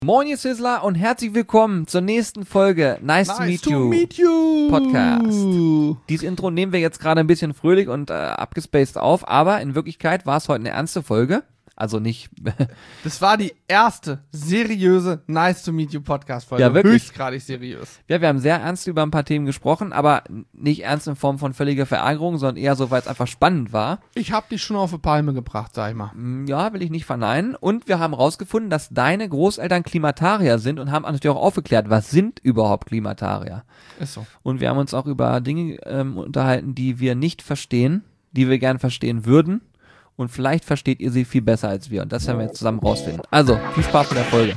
Moin ihr Sizzler und herzlich willkommen zur nächsten Folge Nice to meet you Podcast. Dieses Intro nehmen wir jetzt gerade ein bisschen fröhlich und abgespaced auf, aber in Wirklichkeit war es heute eine ernste Folge. Also nicht... Das war die erste seriöse Nice to Meet You Podcast-Folge. Ja, wirklich. Höchstgradig seriös. Ja, wir haben sehr ernst über ein paar Themen gesprochen, aber nicht ernst in Form von völliger Verärgerung, sondern eher so, weil es einfach spannend war. Ich hab dich schon auf die Palme gebracht, sag ich mal. Ja, will ich nicht verneinen. Und wir haben rausgefunden, dass deine Großeltern Klimatarier sind und haben natürlich auch aufgeklärt, was sind überhaupt Klimatarier. Ist so. Und wir haben uns auch über Dinge unterhalten, die wir nicht verstehen, die wir gern verstehen würden. Und vielleicht versteht ihr sie viel besser als wir. Und das werden wir jetzt zusammen rausfinden. Also, viel Spaß mit der Folge.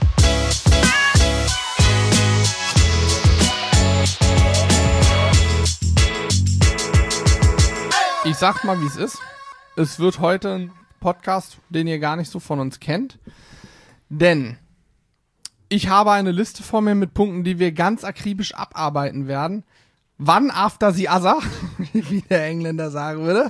Ich sag mal, wie es ist. Es wird heute ein Podcast, den ihr gar nicht so von uns kennt. Denn ich habe eine Liste vor mir mit Punkten, die wir ganz akribisch abarbeiten werden. Wann after the other, wie der Engländer sagen würde.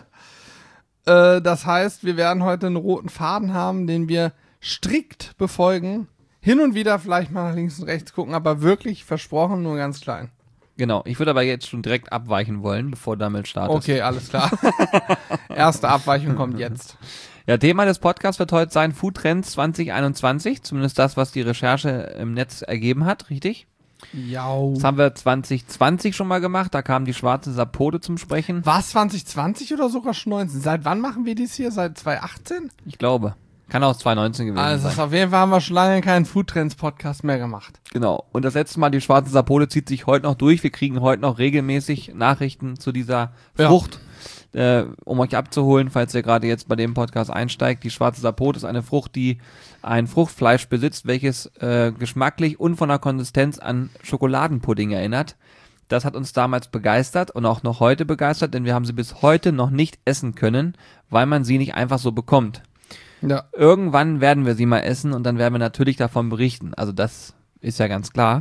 Das heißt, wir werden heute einen roten Faden haben, den wir strikt befolgen. Hin und wieder vielleicht mal nach links und rechts gucken, aber wirklich versprochen, nur ganz klein. Genau, ich würde aber jetzt schon direkt abweichen wollen, bevor du damit startest. Okay, alles klar. Erste Abweichung kommt jetzt. Ja, Thema des Podcasts wird heute sein Food Trends 2021, zumindest das, was die Recherche im Netz ergeben hat, richtig? Ja. Das haben wir 2020 schon mal gemacht, da kam die schwarze Sapode zum Sprechen. War es 2020 oder sogar schon 19? Seit wann machen wir dies hier? Seit 2018? Ich glaube. Kann auch 2019 gewesen Also sein. auf jeden Fall haben wir schon lange keinen Food Trends Podcast mehr gemacht. Genau. Und das letzte Mal, die schwarze Sapode zieht sich heute noch durch. Wir kriegen heute noch regelmäßig Nachrichten zu dieser Frucht, um euch abzuholen, falls ihr gerade jetzt bei dem Podcast einsteigt. Die schwarze Sapode ist eine Frucht, die ein Fruchtfleisch besitzt, welches geschmacklich und von der Konsistenz an Schokoladenpudding erinnert. Das hat uns damals begeistert und auch noch heute begeistert, denn wir haben sie bis heute noch nicht essen können, weil man sie nicht einfach so bekommt. Ja. Irgendwann werden wir sie mal essen und dann werden wir natürlich davon berichten. Also das ist ja ganz klar.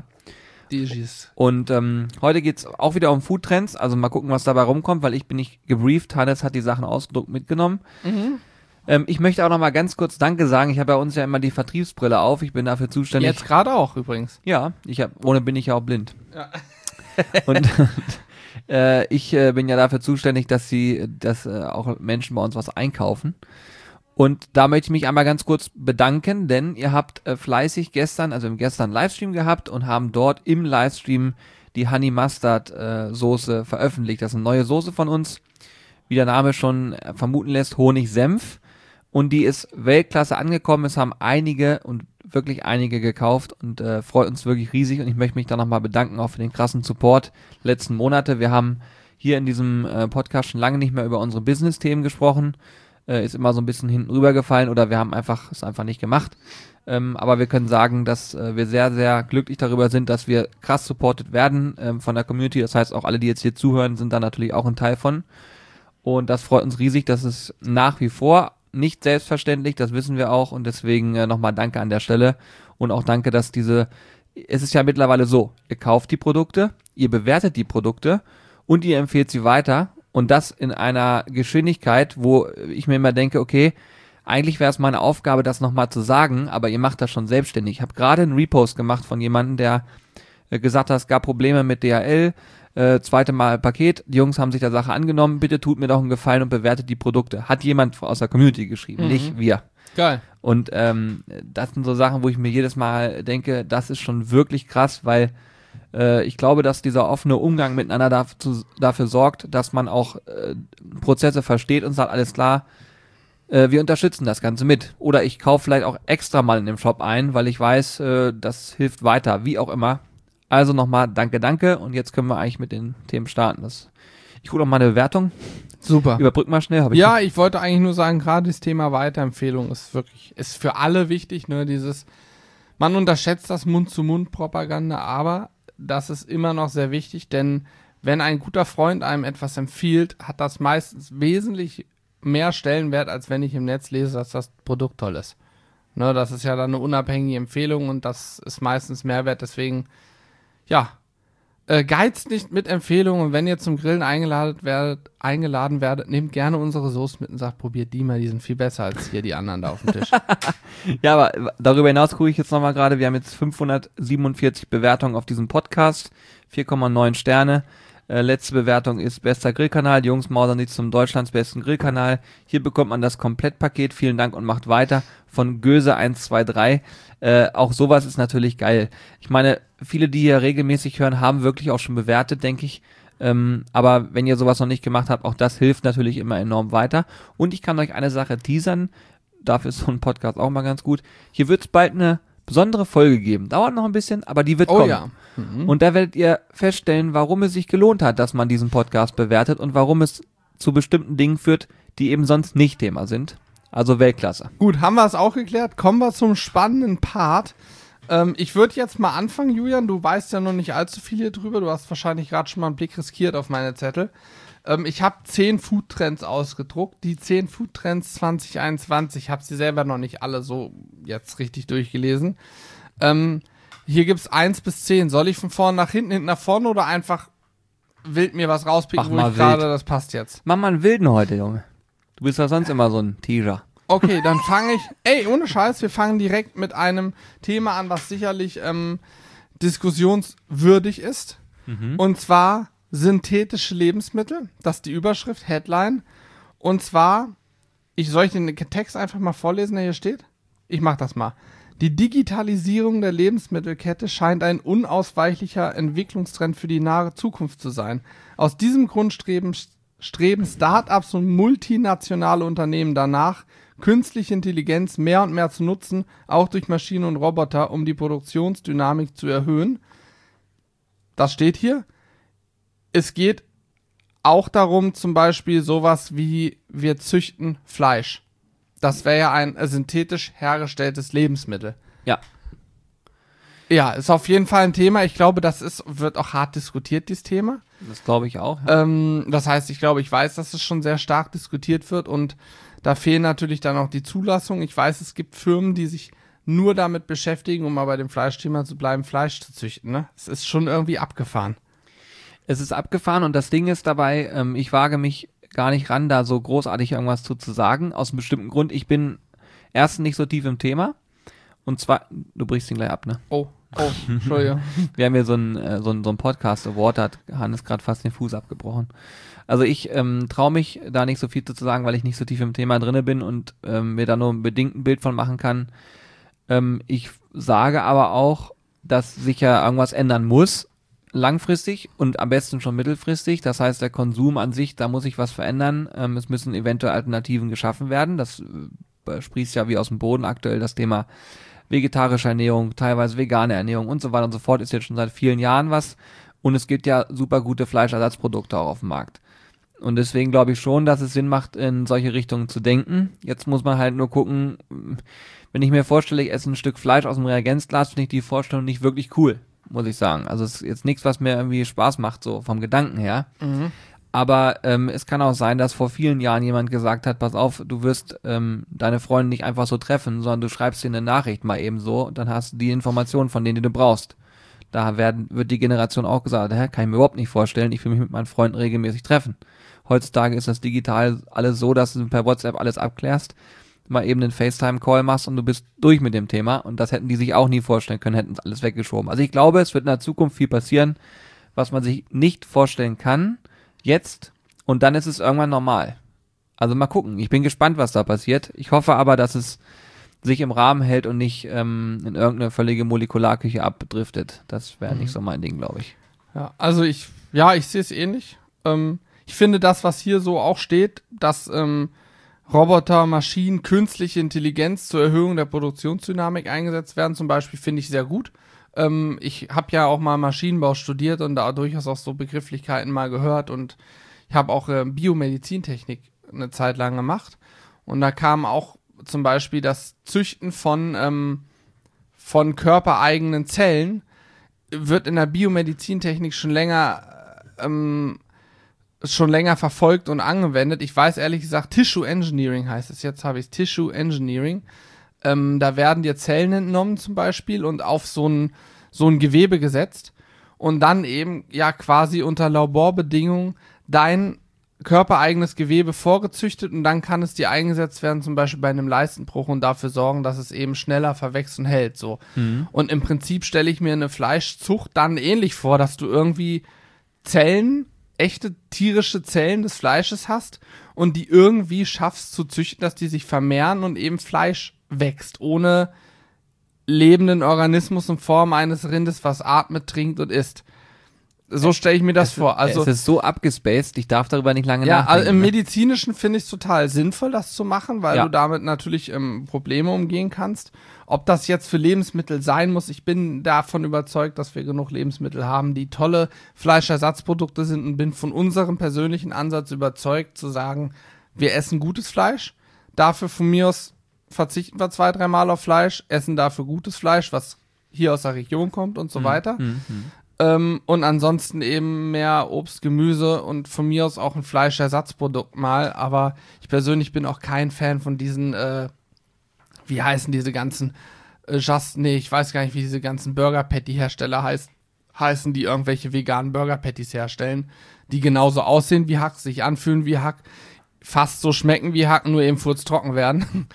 Und heute geht's auch wieder um Foodtrends. Also mal gucken, was dabei rumkommt, weil ich bin nicht gebrieft. Hannes hat die Sachen ausgedruckt mitgenommen. Ich möchte auch noch mal ganz kurz Danke sagen. Ich habe bei uns ja immer die Vertriebsbrille auf. Ich bin dafür zuständig. Jetzt gerade auch übrigens. Ja, ohne bin ich ja auch blind. Ja. Und ich bin ja dafür zuständig, dass auch Menschen bei uns was einkaufen. Und da möchte ich mich einmal ganz kurz bedanken, denn ihr habt fleißig wir haben gestern einen Livestream gehabt und haben dort im Livestream die Honey Mustard Soße veröffentlicht. Das ist eine neue Soße von uns, wie der Name schon vermuten lässt, Honig-Senf. Und die ist Weltklasse angekommen. Es haben einige gekauft und freut uns wirklich riesig. Und ich möchte mich da nochmal bedanken, auch für den krassen Support letzten Monate. Wir haben hier in diesem Podcast schon lange nicht mehr über unsere Business-Themen gesprochen. Ist immer so ein bisschen hinten rübergefallen oder wir haben es einfach nicht gemacht. Aber wir können sagen, dass wir sehr, sehr glücklich darüber sind, dass wir krass supported werden von der Community. Das heißt, auch alle, die jetzt hier zuhören, sind da natürlich auch ein Teil von. Und das freut uns riesig. Das ist nach wie vor nicht selbstverständlich, das wissen wir auch. Und deswegen nochmal danke an der Stelle. Und auch danke, dass es ist ja mittlerweile so, ihr kauft die Produkte, ihr bewertet die Produkte und ihr empfehlt sie weiter. Und das in einer Geschwindigkeit, wo ich mir immer denke, okay, eigentlich wäre es meine Aufgabe, das nochmal zu sagen, aber ihr macht das schon selbstständig. Ich habe gerade einen Repost gemacht von jemandem, der gesagt hat, es gab Probleme mit DHL, zweite Mal Paket, die Jungs haben sich der Sache angenommen, bitte tut mir doch einen Gefallen und bewertet die Produkte. Hat jemand aus der Community geschrieben, nicht wir. Geil. Und das sind so Sachen, wo ich mir jedes Mal denke, das ist schon wirklich krass, weil ich glaube, dass dieser offene Umgang miteinander dafür sorgt, dass man auch Prozesse versteht und sagt, alles klar, wir unterstützen das Ganze mit. Oder ich kaufe vielleicht auch extra mal in dem Shop ein, weil ich weiß, das hilft weiter, wie auch immer. Also nochmal danke und jetzt können wir eigentlich mit den Themen starten. Ich hole noch mal eine Bewertung. Super. Überbrück mal schnell. Ich wollte eigentlich nur sagen, gerade das Thema Weiterempfehlung ist für alle wichtig, ne, man unterschätzt das Mund-zu-Mund-Propaganda, aber das ist immer noch sehr wichtig, denn wenn ein guter Freund einem etwas empfiehlt, hat das meistens wesentlich mehr Stellenwert, als wenn ich im Netz lese, dass das Produkt toll ist. Ne, das ist ja dann eine unabhängige Empfehlung und das ist meistens Mehrwert, deswegen, Geizt nicht mit Empfehlungen. Und wenn ihr zum Grillen eingeladen werdet, nehmt gerne unsere Soße mit und sagt, probiert die mal, die sind viel besser als hier die anderen da auf dem Tisch. Ja, aber darüber hinaus gucke ich jetzt nochmal gerade, wir haben jetzt 547 Bewertungen auf diesem Podcast, 4,9 Sterne. Letzte Bewertung ist bester Grillkanal, die Jungs mausern sich zum Deutschlands besten Grillkanal. Hier bekommt man das Komplettpaket, vielen Dank und macht weiter, von Göse123. Auch sowas ist natürlich geil. Ich meine, viele, die hier regelmäßig hören, haben wirklich auch schon bewertet, denke ich. Aber wenn ihr sowas noch nicht gemacht habt, auch das hilft natürlich immer enorm weiter. Und ich kann euch eine Sache teasern, dafür ist so ein Podcast auch mal ganz gut. Hier wird es bald eine besondere Folge geben. Dauert noch ein bisschen, aber die wird kommen. Ja. Mhm. Und da werdet ihr feststellen, warum es sich gelohnt hat, dass man diesen Podcast bewertet und warum es zu bestimmten Dingen führt, die eben sonst nicht Thema sind. Also Weltklasse. Gut, haben wir es auch geklärt. Kommen wir zum spannenden Part. Ich würde jetzt mal anfangen, Julian. Du weißt ja noch nicht allzu viel hier drüber. Du hast wahrscheinlich gerade schon mal einen Blick riskiert auf meine Zettel. Ich habe 10 Foodtrends ausgedruckt. Die 10 Foodtrends 2021. Ich habe sie selber noch nicht alle so jetzt richtig durchgelesen. Hier gibt es 1 bis 10. Soll ich von vorne nach hinten nach vorne oder einfach wild mir was rauspicken, wo ich gerade, das passt jetzt? Mach mal einen wilden heute, Junge. Du bist ja sonst immer so ein Teaser. Okay, dann fange ich, ohne Scheiß, wir fangen direkt mit einem Thema an, was sicherlich diskussionswürdig ist. Und zwar synthetische Lebensmittel. Das ist die Überschrift, Headline. Und zwar, soll ich den Text einfach mal vorlesen, der hier steht? Ich mach das mal. Die Digitalisierung der Lebensmittelkette scheint ein unausweichlicher Entwicklungstrend für die nahe Zukunft zu sein. Aus diesem Grund streben Start-ups und multinationale Unternehmen danach, künstliche Intelligenz mehr und mehr zu nutzen, auch durch Maschinen und Roboter, um die Produktionsdynamik zu erhöhen. Das steht hier. Es geht auch darum, zum Beispiel sowas wie, wir züchten Fleisch. Das wäre ja ein synthetisch hergestelltes Lebensmittel. Ja. Ja, ist auf jeden Fall ein Thema. Ich glaube, wird auch hart diskutiert, dieses Thema. Das glaube ich auch. Ja. Das heißt, ich weiß, dass es schon sehr stark diskutiert wird und da fehlen natürlich dann auch die Zulassungen. Ich weiß, es gibt Firmen, die sich nur damit beschäftigen, um mal bei dem Fleischthema zu bleiben, Fleisch zu züchten. Ne? Es ist schon irgendwie abgefahren. Es ist abgefahren und das Ding ist dabei, ich wage mich gar nicht ran, da so großartig irgendwas zu sagen, aus einem bestimmten Grund. Ich bin erstens nicht so tief im Thema und zwar, du brichst ihn gleich ab, ne? Oh, Entschuldigung. Wir haben hier so ein Podcast-Award, da hat Hannes gerade fast den Fuß abgebrochen. Also ich traue mich da nicht so viel zu sagen, weil ich nicht so tief im Thema drinne bin und mir da nur bedingt ein Bild von machen kann. Ich sage aber auch, dass sich ja irgendwas ändern muss, langfristig und am besten schon mittelfristig. Das heißt, der Konsum an sich, da muss sich was verändern. Es müssen eventuell Alternativen geschaffen werden. Das sprießt ja wie aus dem Boden aktuell. Das Thema vegetarische Ernährung, teilweise vegane Ernährung und so weiter und so fort ist jetzt schon seit vielen Jahren was. Und es gibt ja super gute Fleischersatzprodukte auch auf dem Markt. Und deswegen glaube ich schon, dass es Sinn macht, in solche Richtungen zu denken. Jetzt muss man halt nur gucken, wenn ich mir vorstelle, ich esse ein Stück Fleisch aus dem Reagenzglas, finde ich die Vorstellung nicht wirklich cool, muss ich sagen. Also es ist jetzt nichts, was mir irgendwie Spaß macht, so vom Gedanken her. Mhm. Aber es kann auch sein, dass vor vielen Jahren jemand gesagt hat, pass auf, du wirst deine Freunde nicht einfach so treffen, sondern du schreibst dir eine Nachricht mal eben so, dann hast du die Informationen von denen, die du brauchst. Da wird die Generation auch gesagt, kann ich mir überhaupt nicht vorstellen, ich will mich mit meinen Freunden regelmäßig treffen. Heutzutage ist das digital alles so, dass du per WhatsApp alles abklärst, mal eben einen FaceTime-Call machst und du bist durch mit dem Thema und das hätten die sich auch nie vorstellen können, hätten es alles weggeschoben. Also ich glaube, es wird in der Zukunft viel passieren, was man sich nicht vorstellen kann, jetzt und dann ist es irgendwann normal. Also mal gucken, ich bin gespannt, was da passiert. Ich hoffe aber, dass es sich im Rahmen hält und nicht in irgendeine völlige Molekularküche abdriftet. Das wäre nicht so mein Ding, glaube ich. Ja, also ich sehe es ähnlich. Ich finde das, was hier so auch steht, dass Roboter, Maschinen, künstliche Intelligenz zur Erhöhung der Produktionsdynamik eingesetzt werden, zum Beispiel, finde ich sehr gut. Ich habe ja auch mal Maschinenbau studiert und da durchaus auch so Begrifflichkeiten mal gehört und ich habe auch Biomedizintechnik eine Zeit lang gemacht und da kam auch zum Beispiel das Züchten von körpereigenen Zellen wird in der Biomedizintechnik schon länger verfolgt und angewendet. Ich weiß ehrlich gesagt, Tissue Engineering heißt es. Jetzt habe ich es, Tissue Engineering. Da werden dir Zellen entnommen zum Beispiel und auf so ein Gewebe gesetzt. und dann eben ja quasi unter Laborbedingungen dein körpereigenes Gewebe vorgezüchtet und dann kann es dir eingesetzt werden, zum Beispiel bei einem Leistenbruch und dafür sorgen, dass es eben schneller verwächst und hält, so. Und im Prinzip stelle ich mir eine Fleischzucht dann ähnlich vor, dass du irgendwie Zellen, echte tierische Zellen des Fleisches hast und die irgendwie schaffst zu züchten, dass die sich vermehren und eben Fleisch wächst, ohne lebenden Organismus in Form eines Rindes, was atmet, trinkt und isst. So stelle ich mir das vor. Also, es ist so abgespaced, ich darf darüber nicht lange ja, nachdenken. also im Medizinischen finde ich es total sinnvoll, das zu machen, weil Ja. du damit natürlich Probleme umgehen kannst. Ob das jetzt für Lebensmittel sein muss, ich bin davon überzeugt, dass wir genug Lebensmittel haben, die tolle Fleischersatzprodukte sind und bin von unserem persönlichen Ansatz überzeugt, zu sagen, wir essen gutes Fleisch, dafür von mir aus verzichten wir 2-3 Mal auf Fleisch, essen dafür gutes Fleisch, was hier aus der Region kommt und so weiter. Und ansonsten eben mehr Obst, Gemüse und von mir aus auch ein Fleischersatzprodukt mal. Aber ich persönlich bin auch kein Fan von diesen, wie heißen diese ganzen, ich weiß gar nicht, wie diese ganzen Burger-Patty-Hersteller heißen, die irgendwelche veganen Burger-Patties herstellen, die genauso aussehen wie Hack, sich anfühlen wie Hack, fast so schmecken wie Hack, nur eben furztrocken werden.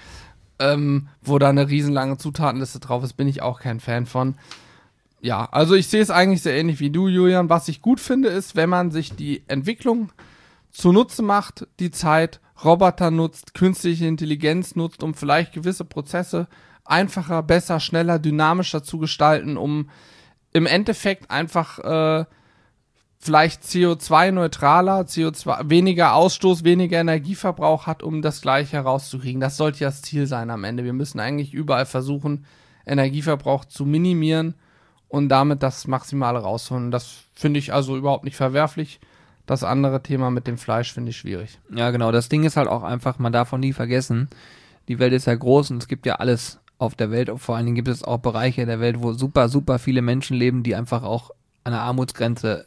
Wo da eine riesenlange Zutatenliste drauf ist, bin ich auch kein Fan von. Ja, also ich sehe es eigentlich sehr ähnlich wie du, Julian. Was ich gut finde, ist, wenn man sich die Entwicklung zunutze macht, die Zeit, Roboter nutzt, künstliche Intelligenz nutzt, um vielleicht gewisse Prozesse einfacher, besser, schneller, dynamischer zu gestalten, um im Endeffekt einfach vielleicht CO2-neutraler, weniger Ausstoß, weniger Energieverbrauch hat, um das Gleiche herauszukriegen. Das sollte ja das Ziel sein am Ende. Wir müssen eigentlich überall versuchen, Energieverbrauch zu minimieren und damit das Maximale rausholen. Das finde ich also überhaupt nicht verwerflich. Das andere Thema mit dem Fleisch finde ich schwierig. Ja, genau. Das Ding ist halt auch einfach, man darf auch nie vergessen, die Welt ist ja groß und es gibt ja alles auf der Welt. Und vor allen Dingen gibt es auch Bereiche der Welt, wo super, super viele Menschen leben, die einfach auch an der Armutsgrenze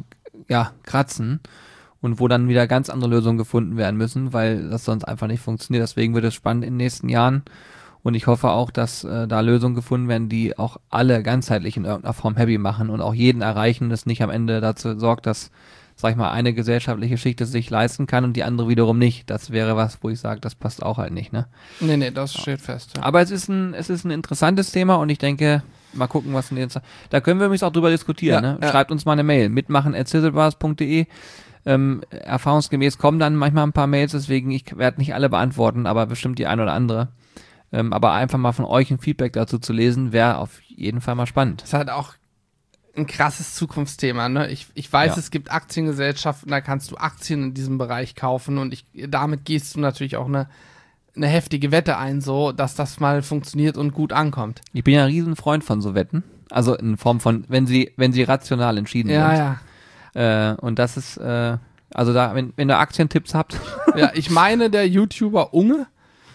kratzen und wo dann wieder ganz andere Lösungen gefunden werden müssen, weil das sonst einfach nicht funktioniert. Deswegen wird es spannend in den nächsten Jahren. Und ich hoffe auch, dass da Lösungen gefunden werden, die auch alle ganzheitlich in irgendeiner Form happy machen und auch jeden erreichen und es nicht am Ende dazu sorgt, dass, sag ich mal, eine gesellschaftliche Schicht es sich leisten kann und die andere wiederum nicht. Das wäre was, wo ich sage, das passt auch halt nicht, ne? Nee, das steht fest. Ja. Aber es ist ein interessantes Thema und ich denke, mal gucken, was in den da können wir übrigens auch drüber diskutieren, Ja, ne? ja. Schreibt uns mal eine Mail, mitmachen@sizzlebars.de. Erfahrungsgemäß kommen dann manchmal ein paar Mails, deswegen ich werde nicht alle beantworten, aber bestimmt die ein oder andere. Aber einfach mal von euch ein Feedback dazu zu lesen, wäre auf jeden Fall mal spannend. Das ist halt auch ein krasses Zukunftsthema, ne? Ich weiß, Ja. es gibt Aktiengesellschaften, da kannst du Aktien in diesem Bereich kaufen und damit gehst du natürlich auch eine heftige Wette ein, so, dass das mal funktioniert und gut ankommt. Ich bin ja ein Riesenfreund von so Wetten. Also in Form von, wenn sie rational entschieden sind. Ja. Und das ist, also da, wenn ihr Aktientipps habt, Ja, ich meine, der YouTuber Unge,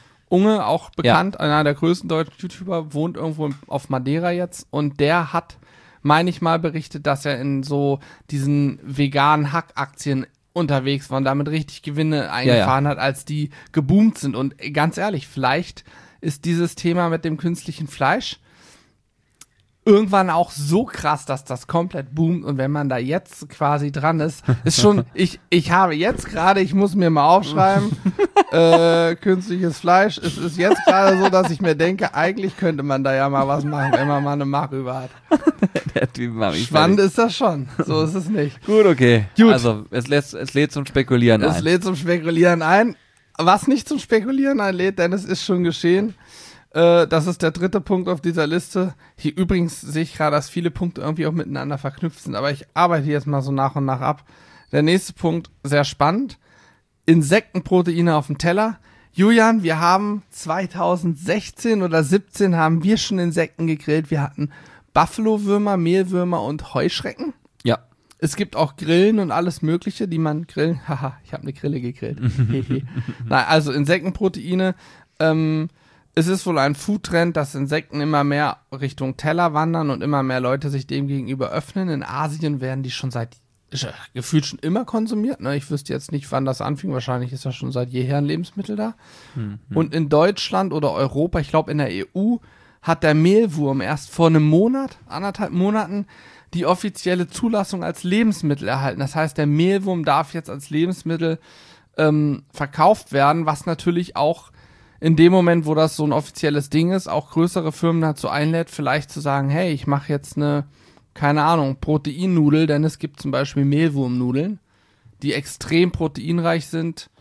auch bekannt, einer der größten deutschen YouTuber, wohnt irgendwo auf Madeira jetzt und der hat, meine ich mal, berichtet, dass er in so diesen veganen Hackaktien unterwegs war und damit richtig Gewinne eingefahren hat, als die geboomt sind. Und ganz ehrlich, vielleicht ist dieses Thema mit dem künstlichen Fleisch irgendwann auch so krass, dass das komplett boomt und wenn man da jetzt quasi dran ist schon, ich habe jetzt gerade, ich muss mir mal aufschreiben, künstliches Fleisch, es ist jetzt gerade so, dass ich mir denke, eigentlich könnte man da ja mal was machen, wenn man mal eine Mark über hat. der Typ war mich Spannend fertig. ist das schon, so ist es nicht. Gut, okay. Gut. Also, es lädt zum Spekulieren Es ein. lädt zum Spekulieren ein. Was nicht zum Spekulieren einlädt, denn es ist schon geschehen. Das ist der dritte Punkt auf dieser Liste. Hier übrigens sehe ich gerade, dass viele Punkte irgendwie auch miteinander verknüpft sind, aber ich arbeite jetzt mal so nach und nach ab. Der nächste Punkt, sehr spannend. Insektenproteine auf dem Teller. Julian, wir haben 2016 oder 17 haben wir schon Insekten gegrillt. Wir hatten Buffalo-Würmer, Mehlwürmer und Heuschrecken. Ja. Es gibt auch Grillen und alles Mögliche, die man grillen. Haha, ich habe eine Grille gegrillt. Nein, also Insektenproteine. Es ist wohl ein Foodtrend, dass Insekten immer mehr Richtung Teller wandern und immer mehr Leute sich dem gegenüber öffnen. In Asien werden die schon gefühlt schon immer konsumiert. Ne? Ich wüsste jetzt nicht, wann das anfing. Wahrscheinlich ist das schon seit jeher ein Lebensmittel da. Und in Deutschland oder Europa, ich glaube in der EU, hat der Mehlwurm erst vor einem Monat, 1,5 Monaten, die offizielle Zulassung als Lebensmittel erhalten. Das heißt, der Mehlwurm darf jetzt als Lebensmittel verkauft werden, was natürlich auch in dem Moment, wo das so ein offizielles Ding ist, auch größere Firmen dazu einlädt, vielleicht zu sagen, hey, ich mache jetzt eine, keine Ahnung, Proteinnudel, denn es gibt zum Beispiel Mehlwurmnudeln, die extrem proteinreich sind,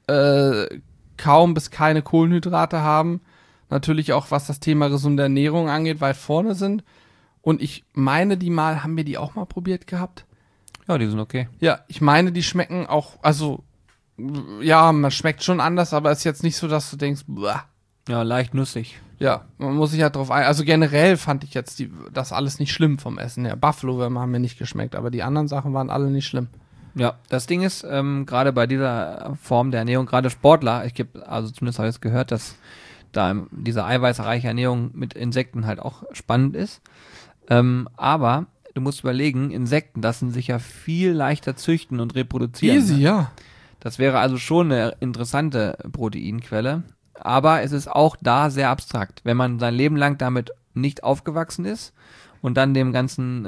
kaum bis keine Kohlenhydrate haben, natürlich auch was das Thema gesunde Ernährung angeht, weit vorne sind. Und ich meine, haben wir die auch mal probiert gehabt? Ja, die sind okay. Ja, ich meine, die schmecken auch, also, ja, man schmeckt schon anders, aber es ist jetzt nicht so, dass du denkst, boah. Ja, leicht nussig. Ja, man muss sich halt drauf also generell fand ich jetzt das alles nicht schlimm vom Essen her. Buffalo-Würmer haben mir nicht geschmeckt, aber die anderen Sachen waren alle nicht schlimm. Ja, das Ding ist, gerade bei dieser Form der Ernährung, gerade Sportler, also zumindest habe ich es gehört, dass da diese eiweißreiche Ernährung mit Insekten halt auch spannend ist. Aber du musst überlegen, Insekten lassen sich ja viel leichter züchten und reproduzieren. Easy, ne? ja. Das wäre also schon eine interessante Proteinquelle. Aber es ist auch da sehr abstrakt. Wenn man sein Leben lang damit nicht aufgewachsen ist und dann dem Ganzen,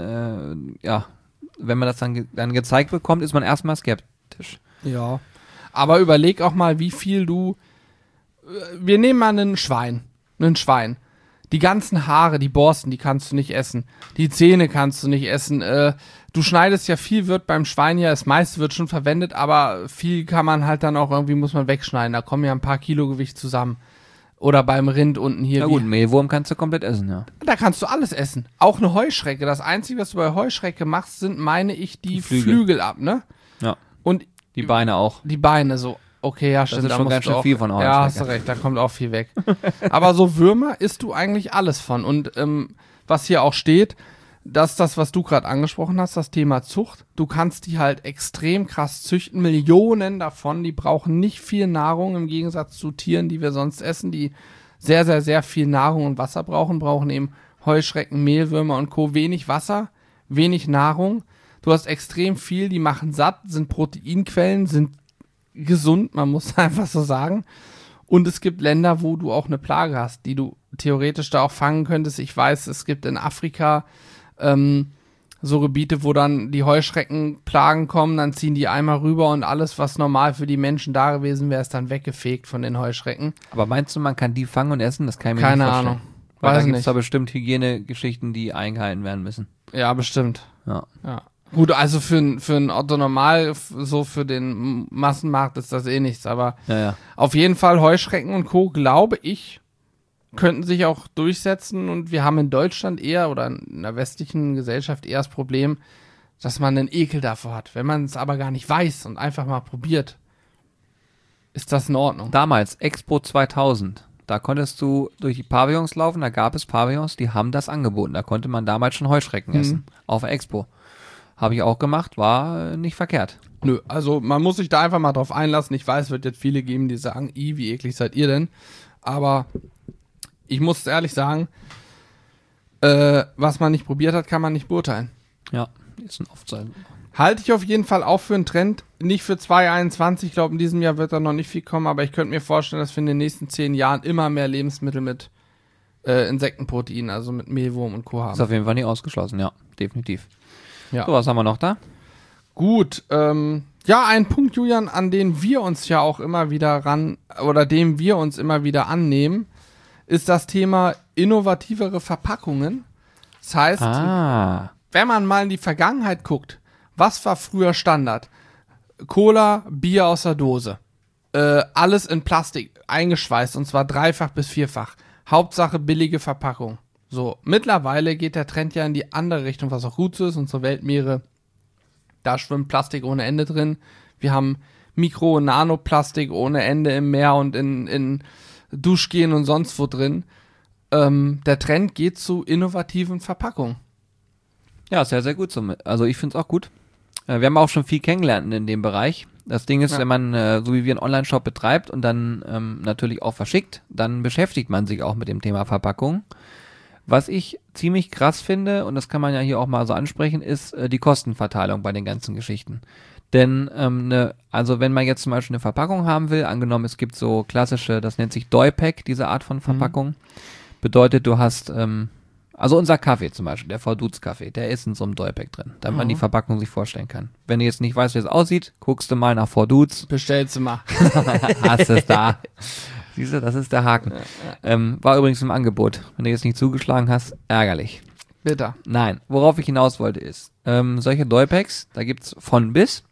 wenn man das dann gezeigt bekommt, ist man erstmal skeptisch. Ja. Aber überleg auch mal, wie viel wir nehmen mal ein Schwein. Die ganzen Haare, die Borsten, die kannst du nicht essen. Die Zähne kannst du nicht essen. Du schneidest ja viel, wird beim Schwein ja, das meiste wird schon verwendet, aber viel kann man halt dann auch irgendwie, muss man wegschneiden. Da kommen ja ein paar Kilo Gewicht zusammen. Oder beim Rind unten hier. Na gut, Mehlwurm kannst du komplett essen, ja. Da kannst du alles essen. Auch eine Heuschrecke. Das Einzige, was du bei Heuschrecke machst, sind, meine ich, die Flügel ab, ne? Ja. Und die Beine auch. Die Beine so. Okay, ja, stimmt. Das ist schon ganz schön viel von Heuschrecke. Ja, hast du recht, da kommt auch viel weg. Aber so Würmer isst du eigentlich alles von. Und was hier auch steht, dass das, was du gerade angesprochen hast, das Thema Zucht, du kannst die halt extrem krass züchten. Millionen davon, die brauchen nicht viel Nahrung im Gegensatz zu Tieren, die wir sonst essen, die sehr, sehr, sehr viel Nahrung und Wasser brauchen eben Heuschrecken, Mehlwürmer und Co. Wenig Wasser, wenig Nahrung. Du hast extrem viel, die machen satt, sind Proteinquellen, sind gesund, man muss einfach so sagen. Und es gibt Länder, wo du auch eine Plage hast, die du theoretisch da auch fangen könntest. Ich weiß, es gibt in Afrika so Gebiete, wo dann die Heuschreckenplagen kommen, dann ziehen die einmal rüber und alles, was normal für die Menschen da gewesen wäre, ist dann weggefegt von den Heuschrecken. Aber meinst du, man kann die fangen und essen? Das kann ich mir Keine nicht vorstellen. Ahnung. Weil Weiß da gibt es nicht. da bestimmt Hygienegeschichten, die eingehalten werden müssen. Ja, bestimmt. Ja. Gut, also für ein Otto Normal, so für den Massenmarkt ist das eh nichts, aber Ja. auf jeden Fall Heuschrecken und Co., glaube ich, könnten sich auch durchsetzen und wir haben in Deutschland eher oder in der westlichen Gesellschaft eher das Problem, dass man einen Ekel davor hat. Wenn man es aber gar nicht weiß und einfach mal probiert, ist das in Ordnung. Damals, Expo 2000, da konntest du durch die Pavillons laufen, da gab es Pavillons, die haben das angeboten. Da konnte man damals schon Heuschrecken essen, auf der Expo. Habe ich auch gemacht, war nicht verkehrt. Nö, also man muss sich da einfach mal drauf einlassen. Ich weiß, es wird jetzt viele geben, die sagen, wie eklig seid ihr denn? Aber ich muss ehrlich sagen, was man nicht probiert hat, kann man nicht beurteilen. Ja, ist ein oft so. Halte ich auf jeden Fall auch für einen Trend. Nicht für 2021, ich glaube, in diesem Jahr wird da noch nicht viel kommen, aber ich könnte mir vorstellen, dass wir in den nächsten 10 Jahren immer mehr Lebensmittel mit Insektenprotein, also mit Mehlwurm und Co. haben. Ist auf jeden Fall nicht ausgeschlossen, ja, definitiv. Ja. So, was haben wir noch da? Gut, ja, ein Punkt, Julian, an den wir uns ja auch immer wieder dem wir uns immer wieder annehmen, ist das Thema innovativere Verpackungen. Das heißt, wenn man mal in die Vergangenheit guckt, was war früher Standard? Cola, Bier aus der Dose. Alles in Plastik eingeschweißt und zwar 3-fach bis 4-fach. Hauptsache billige Verpackung. So, mittlerweile geht der Trend ja in die andere Richtung, was auch gut so ist. Unsere Weltmeere, da schwimmt Plastik ohne Ende drin. Wir haben Mikro- und Nanoplastik ohne Ende im Meer und in Duschgehen und sonst wo drin. Der Trend geht zu innovativen Verpackungen. Ja, sehr, sehr gut. Also ich finde es auch gut. Wir haben auch schon viel kennengelernt in dem Bereich. Das Ding ist, wenn man, so wie wir einen Online-Shop betreibt und dann natürlich auch verschickt, dann beschäftigt man sich auch mit dem Thema Verpackung. Was ich ziemlich krass finde, und das kann man ja hier auch mal so ansprechen, ist die Kostenverteilung bei den ganzen Geschichten. Denn, also wenn man jetzt zum Beispiel eine Verpackung haben will, angenommen es gibt so klassische, das nennt sich Doypack, diese Art von Verpackung, Bedeutet, du hast, also unser Kaffee zum Beispiel, der VDudes Kaffee, der ist in so einem Doypack drin, damit man die Verpackung sich vorstellen kann. Wenn du jetzt nicht weißt, wie es aussieht, guckst du mal nach VDudes. Bestellst du mal. Hast es da. Siehst du, das ist der Haken. War übrigens im Angebot. Wenn du jetzt nicht zugeschlagen hast, ärgerlich. Bitter. Nein, worauf ich hinaus wollte ist, solche Doypacks, da gibt's von bis.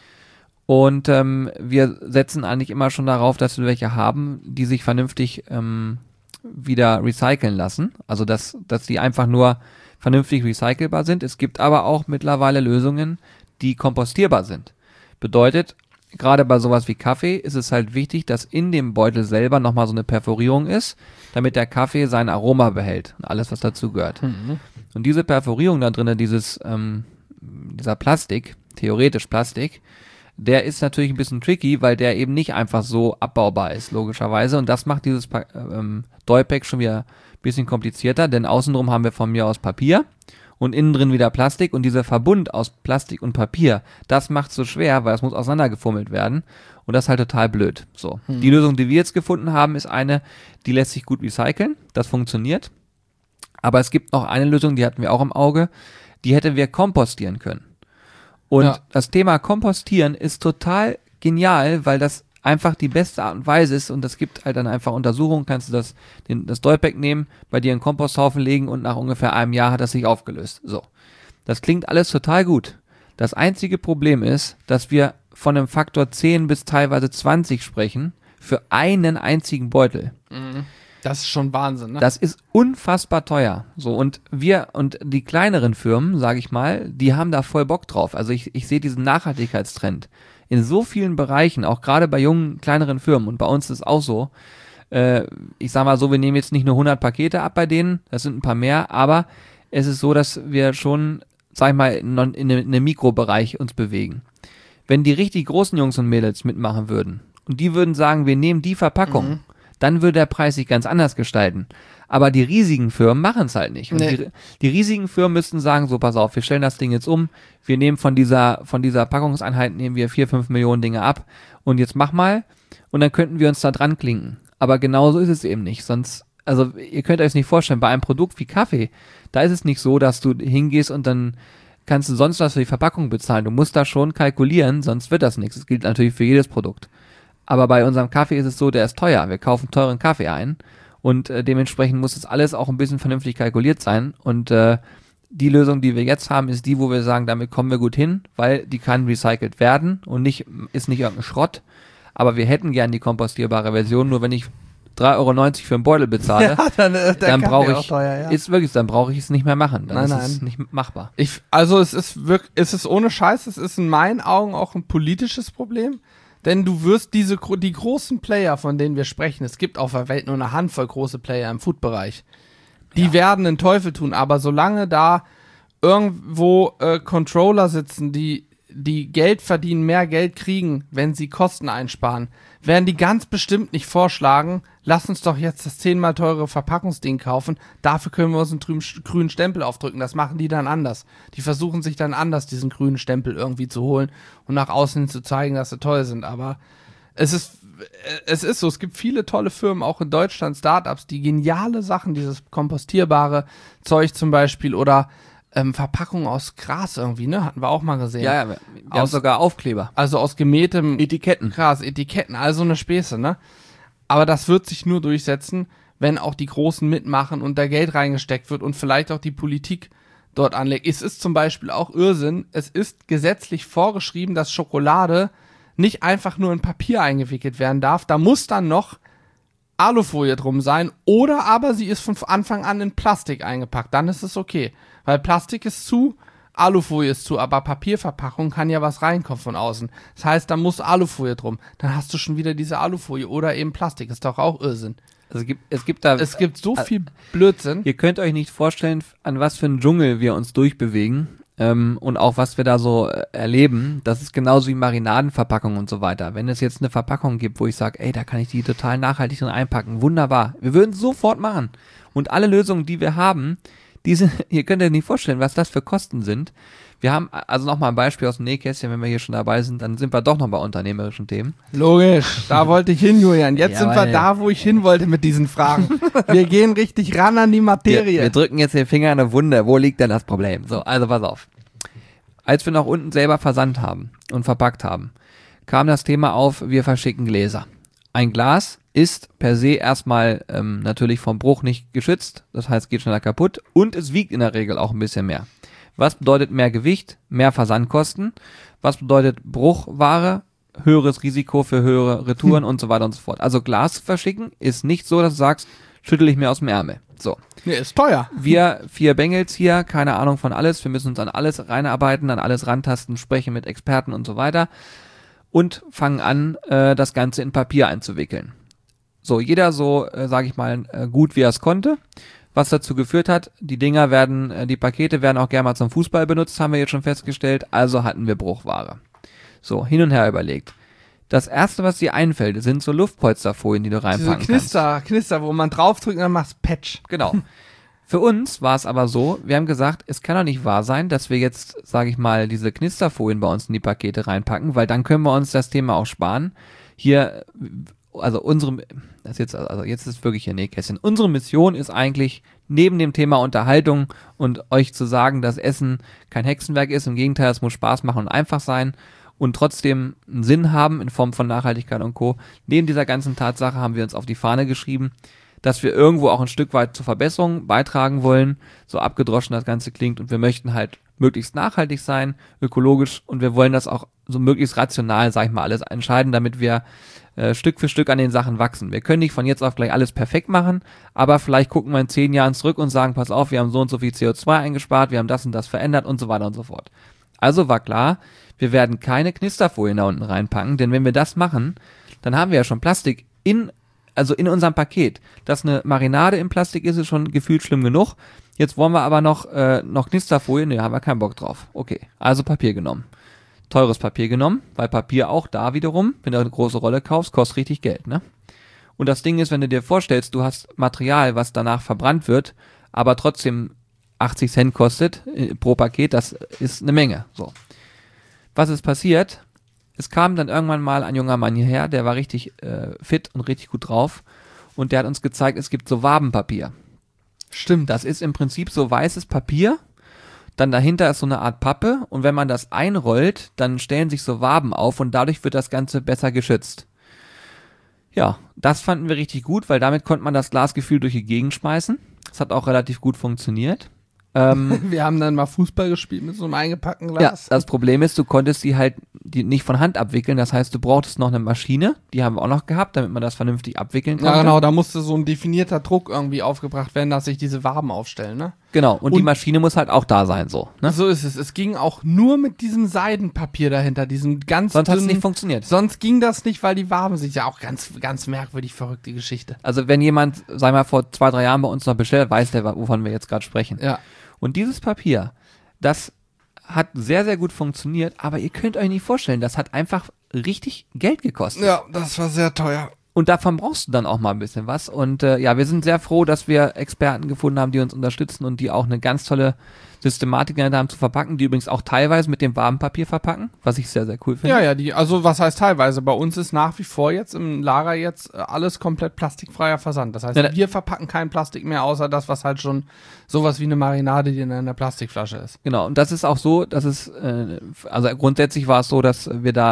Und wir setzen eigentlich immer schon darauf, dass wir welche haben, die sich vernünftig wieder recyceln lassen. Also dass die einfach nur vernünftig recycelbar sind. Es gibt aber auch mittlerweile Lösungen, die kompostierbar sind. Bedeutet, gerade bei sowas wie Kaffee ist es halt wichtig, dass in dem Beutel selber nochmal so eine Perforierung ist, damit der Kaffee sein Aroma behält und alles, was dazu gehört. Und diese Perforierung da drinnen, dieser Plastik, theoretisch Plastik, der ist natürlich ein bisschen tricky, weil der eben nicht einfach so abbaubar ist, logischerweise. Und das macht dieses Doypack schon wieder ein bisschen komplizierter, denn außenrum haben wir von mir aus Papier und innen drin wieder Plastik. Und dieser Verbund aus Plastik und Papier, das macht es so schwer, weil es muss auseinandergefummelt werden. Und das ist halt total blöd. So. Die Lösung, die wir jetzt gefunden haben, ist eine, die lässt sich gut recyceln. Das funktioniert. Aber es gibt noch eine Lösung, die hatten wir auch im Auge, die hätten wir kompostieren können. Und das Thema Kompostieren ist total genial, weil das einfach die beste Art und Weise ist und es gibt halt dann einfach Untersuchungen, kannst du das Doypack nehmen, bei dir in den Komposthaufen legen und nach ungefähr einem Jahr hat das sich aufgelöst. So. Das klingt alles total gut. Das einzige Problem ist, dass wir von einem Faktor 10 bis teilweise 20 sprechen für einen einzigen Beutel. Das ist schon Wahnsinn, ne? Das ist unfassbar teuer. So, und die kleineren Firmen, sage ich mal, die haben da voll Bock drauf. Also ich sehe diesen Nachhaltigkeitstrend in so vielen Bereichen, auch gerade bei jungen, kleineren Firmen. Und bei uns ist es auch so. Ich sag mal so, wir nehmen jetzt nicht nur 100 Pakete ab bei denen, das sind ein paar mehr, aber es ist so, dass wir schon, sag ich mal, in einem Mikrobereich uns bewegen. Wenn die richtig großen Jungs und Mädels mitmachen würden und die würden sagen, wir nehmen die Verpackung, dann würde der Preis sich ganz anders gestalten. Aber die riesigen Firmen machen es halt nicht. Und die riesigen Firmen müssten sagen, so pass auf, wir stellen das Ding jetzt um, wir nehmen von dieser Packungseinheit nehmen wir 4-5 Millionen Dinge ab und jetzt mach mal und dann könnten wir uns da dran klinken. Aber genauso ist es eben nicht. Sonst, also ihr könnt euch nicht vorstellen, bei einem Produkt wie Kaffee, da ist es nicht so, dass du hingehst und dann kannst du sonst was für die Verpackung bezahlen. Du musst da schon kalkulieren, sonst wird das nichts. Das gilt natürlich für jedes Produkt. Aber bei unserem Kaffee ist es so, der ist teuer. Wir kaufen teuren Kaffee ein und dementsprechend muss das alles auch ein bisschen vernünftig kalkuliert sein. Und die Lösung, die wir jetzt haben, ist die, wo wir sagen, damit kommen wir gut hin, weil die kann recycelt werden und ist nicht irgendein Schrott. Aber wir hätten gern die kompostierbare Version, nur wenn ich 3,90 Euro für einen Beutel bezahle, dann brauche ich, ist wirklich, dann brauche ich es nicht mehr machen. Dann ist es nicht machbar. Es ist ohne Scheiß, es ist in meinen Augen auch ein politisches Problem. Denn du wirst die großen Player, von denen wir sprechen, es gibt auf der Welt nur eine Handvoll große Player im Food-Bereich, die werden den Teufel tun, aber solange da irgendwo Controller sitzen, die Geld verdienen, mehr Geld kriegen, wenn sie Kosten einsparen, werden die ganz bestimmt nicht vorschlagen, lass uns doch jetzt das 10-mal teure Verpackungsding kaufen, dafür können wir uns einen grünen Stempel aufdrücken, das machen die dann anders. Die versuchen sich dann anders, diesen grünen Stempel irgendwie zu holen und nach außen hin zu zeigen, dass sie toll sind, aber es ist so, es gibt viele tolle Firmen, auch in Deutschland, Startups, die geniale Sachen, dieses kompostierbare Zeug zum Beispiel oder Verpackung aus Gras irgendwie, ne? Hatten wir auch mal gesehen. Ja, wir haben sogar Aufkleber. Also aus gemähtem Etiketten. Gras, Etiketten, also eine Späße, ne? Aber das wird sich nur durchsetzen, wenn auch die Großen mitmachen und da Geld reingesteckt wird und vielleicht auch die Politik dort anlegt. Es ist zum Beispiel auch Irrsinn, es ist gesetzlich vorgeschrieben, dass Schokolade nicht einfach nur in Papier eingewickelt werden darf. Da muss dann noch Alufolie drum sein oder aber sie ist von Anfang an in Plastik eingepackt. Dann ist es okay. Weil Plastik ist zu, Alufolie ist zu, aber Papierverpackung kann ja was reinkommen von außen. Das heißt, da muss Alufolie drum. Dann hast du schon wieder diese Alufolie oder eben Plastik. Ist doch auch Irrsinn. Also es gibt so viel Blödsinn. Ihr könnt euch nicht vorstellen, an was für einen Dschungel wir uns durchbewegen und auch was wir da so erleben. Das ist genauso wie Marinadenverpackungen und so weiter. Wenn es jetzt eine Verpackung gibt, wo ich sage, ey, da kann ich die total nachhaltig drin einpacken, wunderbar. Wir würden es sofort machen. Und alle Lösungen, die wir haben, Ihr könnt euch nicht vorstellen, was das für Kosten sind. Wir haben, also nochmal ein Beispiel aus dem Nähkästchen, wenn wir hier schon dabei sind, dann sind wir doch noch bei unternehmerischen Themen. Logisch, da wollte ich hin, Julian. Jetzt sind wir Jawohl. da, wo ich hin wollte mit diesen Fragen. Wir gehen richtig ran an die Materie. Wir drücken jetzt den Finger in eine Wunde. Wo liegt denn das Problem? So, also pass auf. Als wir noch unten selber versandt haben und verpackt haben, kam das Thema auf, wir verschicken Gläser. Ein Glas ist per se erstmal natürlich vom Bruch nicht geschützt, das heißt geht schneller kaputt und es wiegt in der Regel auch ein bisschen mehr. Was bedeutet mehr Gewicht, mehr Versandkosten? Was bedeutet Bruchware, höheres Risiko für höhere Retouren und so weiter und so fort. Also Glas zu verschicken ist nicht so, dass du sagst, schüttel ich mir aus dem Ärmel. So. Nee, ist teuer. Wir 4 Bengels hier, keine Ahnung von alles, wir müssen uns an alles reinarbeiten, an alles rantasten, sprechen mit Experten und so weiter und fangen an, das Ganze in Papier einzuwickeln. So, jeder so, sage ich mal, gut wie er es konnte, was dazu geführt hat, die Pakete werden auch gerne mal zum Fußball benutzt, haben wir jetzt schon festgestellt, also hatten wir Bruchware. So, hin und her überlegt. Das erste, was dir einfällt, sind so Luftpolsterfolien, die du reinpacken kannst. Knister, wo man draufdrückt und dann machst Patch. Genau. Für uns war es aber so, wir haben gesagt, es kann doch nicht wahr sein, dass wir jetzt, sage ich mal, diese Knisterfolien bei uns in die Pakete reinpacken, weil dann können wir uns das Thema auch sparen. Hier, also jetzt ist wirklich ein Nähkästchen. Unsere Mission ist eigentlich, neben dem Thema Unterhaltung und euch zu sagen, dass Essen kein Hexenwerk ist, im Gegenteil, es muss Spaß machen und einfach sein und trotzdem einen Sinn haben in Form von Nachhaltigkeit und Co. Neben dieser ganzen Tatsache haben wir uns auf die Fahne geschrieben, dass wir irgendwo auch ein Stück weit zur Verbesserung beitragen wollen, so abgedroschen das Ganze klingt und wir möchten halt möglichst nachhaltig sein, ökologisch und wir wollen das auch so möglichst rational, sag ich mal, alles entscheiden, damit wir Stück für Stück an den Sachen wachsen. Wir können nicht von jetzt auf gleich alles perfekt machen, aber vielleicht gucken wir in 10 Jahren zurück und sagen, pass auf, wir haben so und so viel CO2 eingespart, wir haben das und das verändert und so weiter und so fort. Also war klar, wir werden keine Knisterfolien da unten reinpacken, denn wenn wir das machen, dann haben wir ja schon Plastik in unserem Paket. Dass eine Marinade im Plastik ist schon gefühlt schlimm genug. Jetzt wollen wir aber noch Knisterfolien, ne, haben wir keinen Bock drauf. Okay, also Papier genommen. Teures Papier genommen, weil Papier auch da wiederum, wenn du eine große Rolle kaufst, kostet richtig Geld, ne? Und das Ding ist, wenn du dir vorstellst, du hast Material, was danach verbrannt wird, aber trotzdem 80 Cent kostet pro Paket, das ist eine Menge. So. Was ist passiert? Es kam dann irgendwann mal ein junger Mann hierher, der war richtig fit und richtig gut drauf und der hat uns gezeigt, es gibt so Wabenpapier. Stimmt. Das ist im Prinzip so weißes Papier, dann dahinter ist so eine Art Pappe und wenn man das einrollt, dann stellen sich so Waben auf und dadurch wird das Ganze besser geschützt. Ja, das fanden wir richtig gut, weil damit konnte man das Glasgefühl durch die Gegend schmeißen. Das hat auch relativ gut funktioniert. Wir haben dann mal Fußball gespielt mit so einem eingepackten Glas. Ja, das Problem ist, du konntest die nicht von Hand abwickeln. Das heißt, du brauchtest noch eine Maschine, die haben wir auch noch gehabt, damit man das vernünftig abwickeln konnte. Ja, genau, da musste so ein definierter Druck irgendwie aufgebracht werden, dass sich diese Waben aufstellen, ne? Genau, und die Maschine muss halt auch da sein, so. Ne? So ist es. Es ging auch nur mit diesem Seidenpapier dahinter, diesem ganz Sonst hat es dünnen- nicht funktioniert. Sonst ging das nicht, weil die Waben sich ja auch ganz, ganz merkwürdig verrückte Geschichte. Also wenn jemand, sag mal, vor 2-3 Jahren bei uns noch bestellt, weiß der, wovon wir jetzt gerade sprechen. Ja. Und dieses Papier, das hat sehr, sehr gut funktioniert, aber ihr könnt euch nicht vorstellen, das hat einfach richtig Geld gekostet. Ja, das war sehr teuer. Und davon brauchst du dann auch mal ein bisschen was. Und ja, wir sind sehr froh, dass wir Experten gefunden haben, die uns unterstützen und die auch eine ganz tolle Systematik gelernt haben zu verpacken, die übrigens auch teilweise mit dem Wabenpapier verpacken, was ich sehr, sehr cool finde. Ja, also was heißt teilweise? Bei uns ist nach wie vor jetzt im Lager jetzt alles komplett plastikfreier Versand. Das heißt, wir verpacken kein Plastik mehr, außer das, was halt schon sowas wie eine Marinade, die in einer Plastikflasche ist. Genau, und das ist auch so, dass es, also grundsätzlich war es so, dass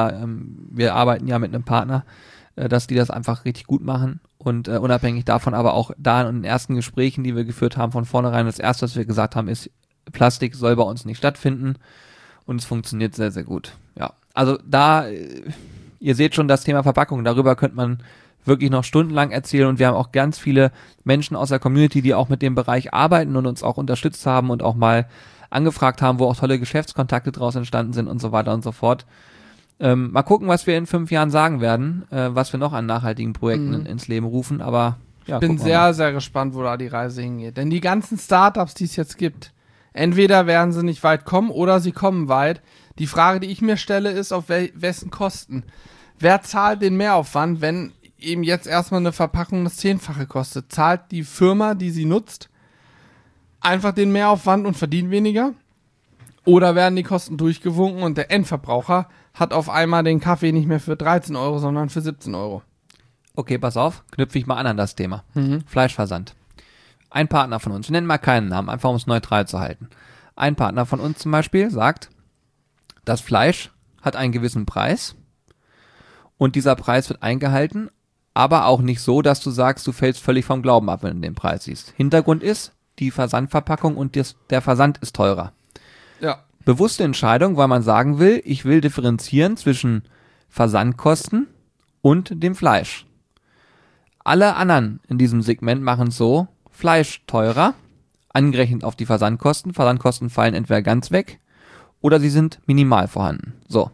wir arbeiten ja mit einem Partner, dass die das einfach richtig gut machen und unabhängig davon aber auch da in den ersten Gesprächen, die wir geführt haben, von vornherein, das erste, was wir gesagt haben, ist, Plastik soll bei uns nicht stattfinden und es funktioniert sehr, sehr gut. Ja, also da, ihr seht schon das Thema Verpackung, darüber könnte man wirklich noch stundenlang erzählen und wir haben auch ganz viele Menschen aus der Community, die auch mit dem Bereich arbeiten und uns auch unterstützt haben und auch mal angefragt haben, wo auch tolle Geschäftskontakte draus entstanden sind und so weiter und so fort. Mal gucken, was wir in 5 Jahren sagen werden, was wir noch an nachhaltigen Projekten ins Leben rufen, aber ja. Ich bin sehr, sehr gespannt, wo da die Reise hingeht. Denn die ganzen Startups, die es jetzt gibt, entweder werden sie nicht weit kommen oder sie kommen weit. Die Frage, die ich mir stelle, ist, auf wessen Kosten? Wer zahlt den Mehraufwand, wenn eben jetzt erstmal eine Verpackung das 10-fache kostet? Zahlt die Firma, die sie nutzt, einfach den Mehraufwand und verdient weniger? Oder werden die Kosten durchgewunken und der Endverbraucher hat auf einmal den Kaffee nicht mehr für 13 Euro, sondern für 17 Euro? Okay, pass auf, knüpfe ich mal an das Thema. Fleischversand. Ein Partner von uns, wir nennen mal keinen Namen, einfach um es neutral zu halten. Ein Partner von uns zum Beispiel sagt, das Fleisch hat einen gewissen Preis und dieser Preis wird eingehalten, aber auch nicht so, dass du sagst, du fällst völlig vom Glauben ab, wenn du den Preis siehst. Hintergrund ist, die Versandverpackung und der Versand ist teurer. Ja. Bewusste Entscheidung, weil man sagen will, ich will differenzieren zwischen Versandkosten und dem Fleisch. Alle anderen in diesem Segment machen es so, Fleisch teurer, angerechnet auf die Versandkosten. Versandkosten fallen entweder ganz weg oder sie sind minimal vorhanden. So.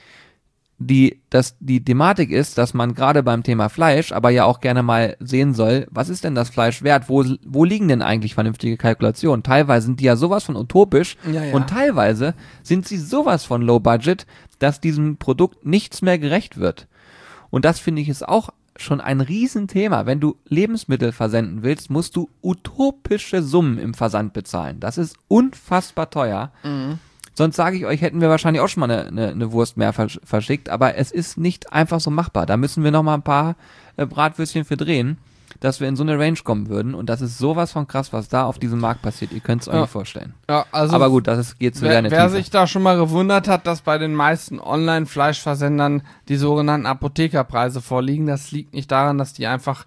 Die Thematik ist, dass man gerade beim Thema Fleisch aber ja auch gerne mal sehen soll, was ist denn das Fleisch wert? Wo liegen denn eigentlich vernünftige Kalkulationen? Teilweise sind die ja sowas von utopisch und teilweise sind sie sowas von low budget, dass diesem Produkt nichts mehr gerecht wird. Und das finde ich ist auch schon ein Riesenthema. Wenn du Lebensmittel versenden willst, musst du utopische Summen im Versand bezahlen. Das ist unfassbar teuer. Sonst sage ich euch, hätten wir wahrscheinlich auch schon mal eine Wurst mehr verschickt, aber es ist nicht einfach so machbar. Da müssen wir noch mal ein paar Bratwürstchen für drehen, dass wir in so eine Range kommen würden. Und das ist sowas von krass, was da auf diesem Markt passiert. Ihr könnt es euch nicht vorstellen. Ja, also aber gut, geht zu sehr in die Wer Tiefe. sich da schon mal gewundert hat, dass bei den meisten Online-Fleischversendern die sogenannten Apothekerpreise vorliegen, das liegt nicht daran, dass die einfach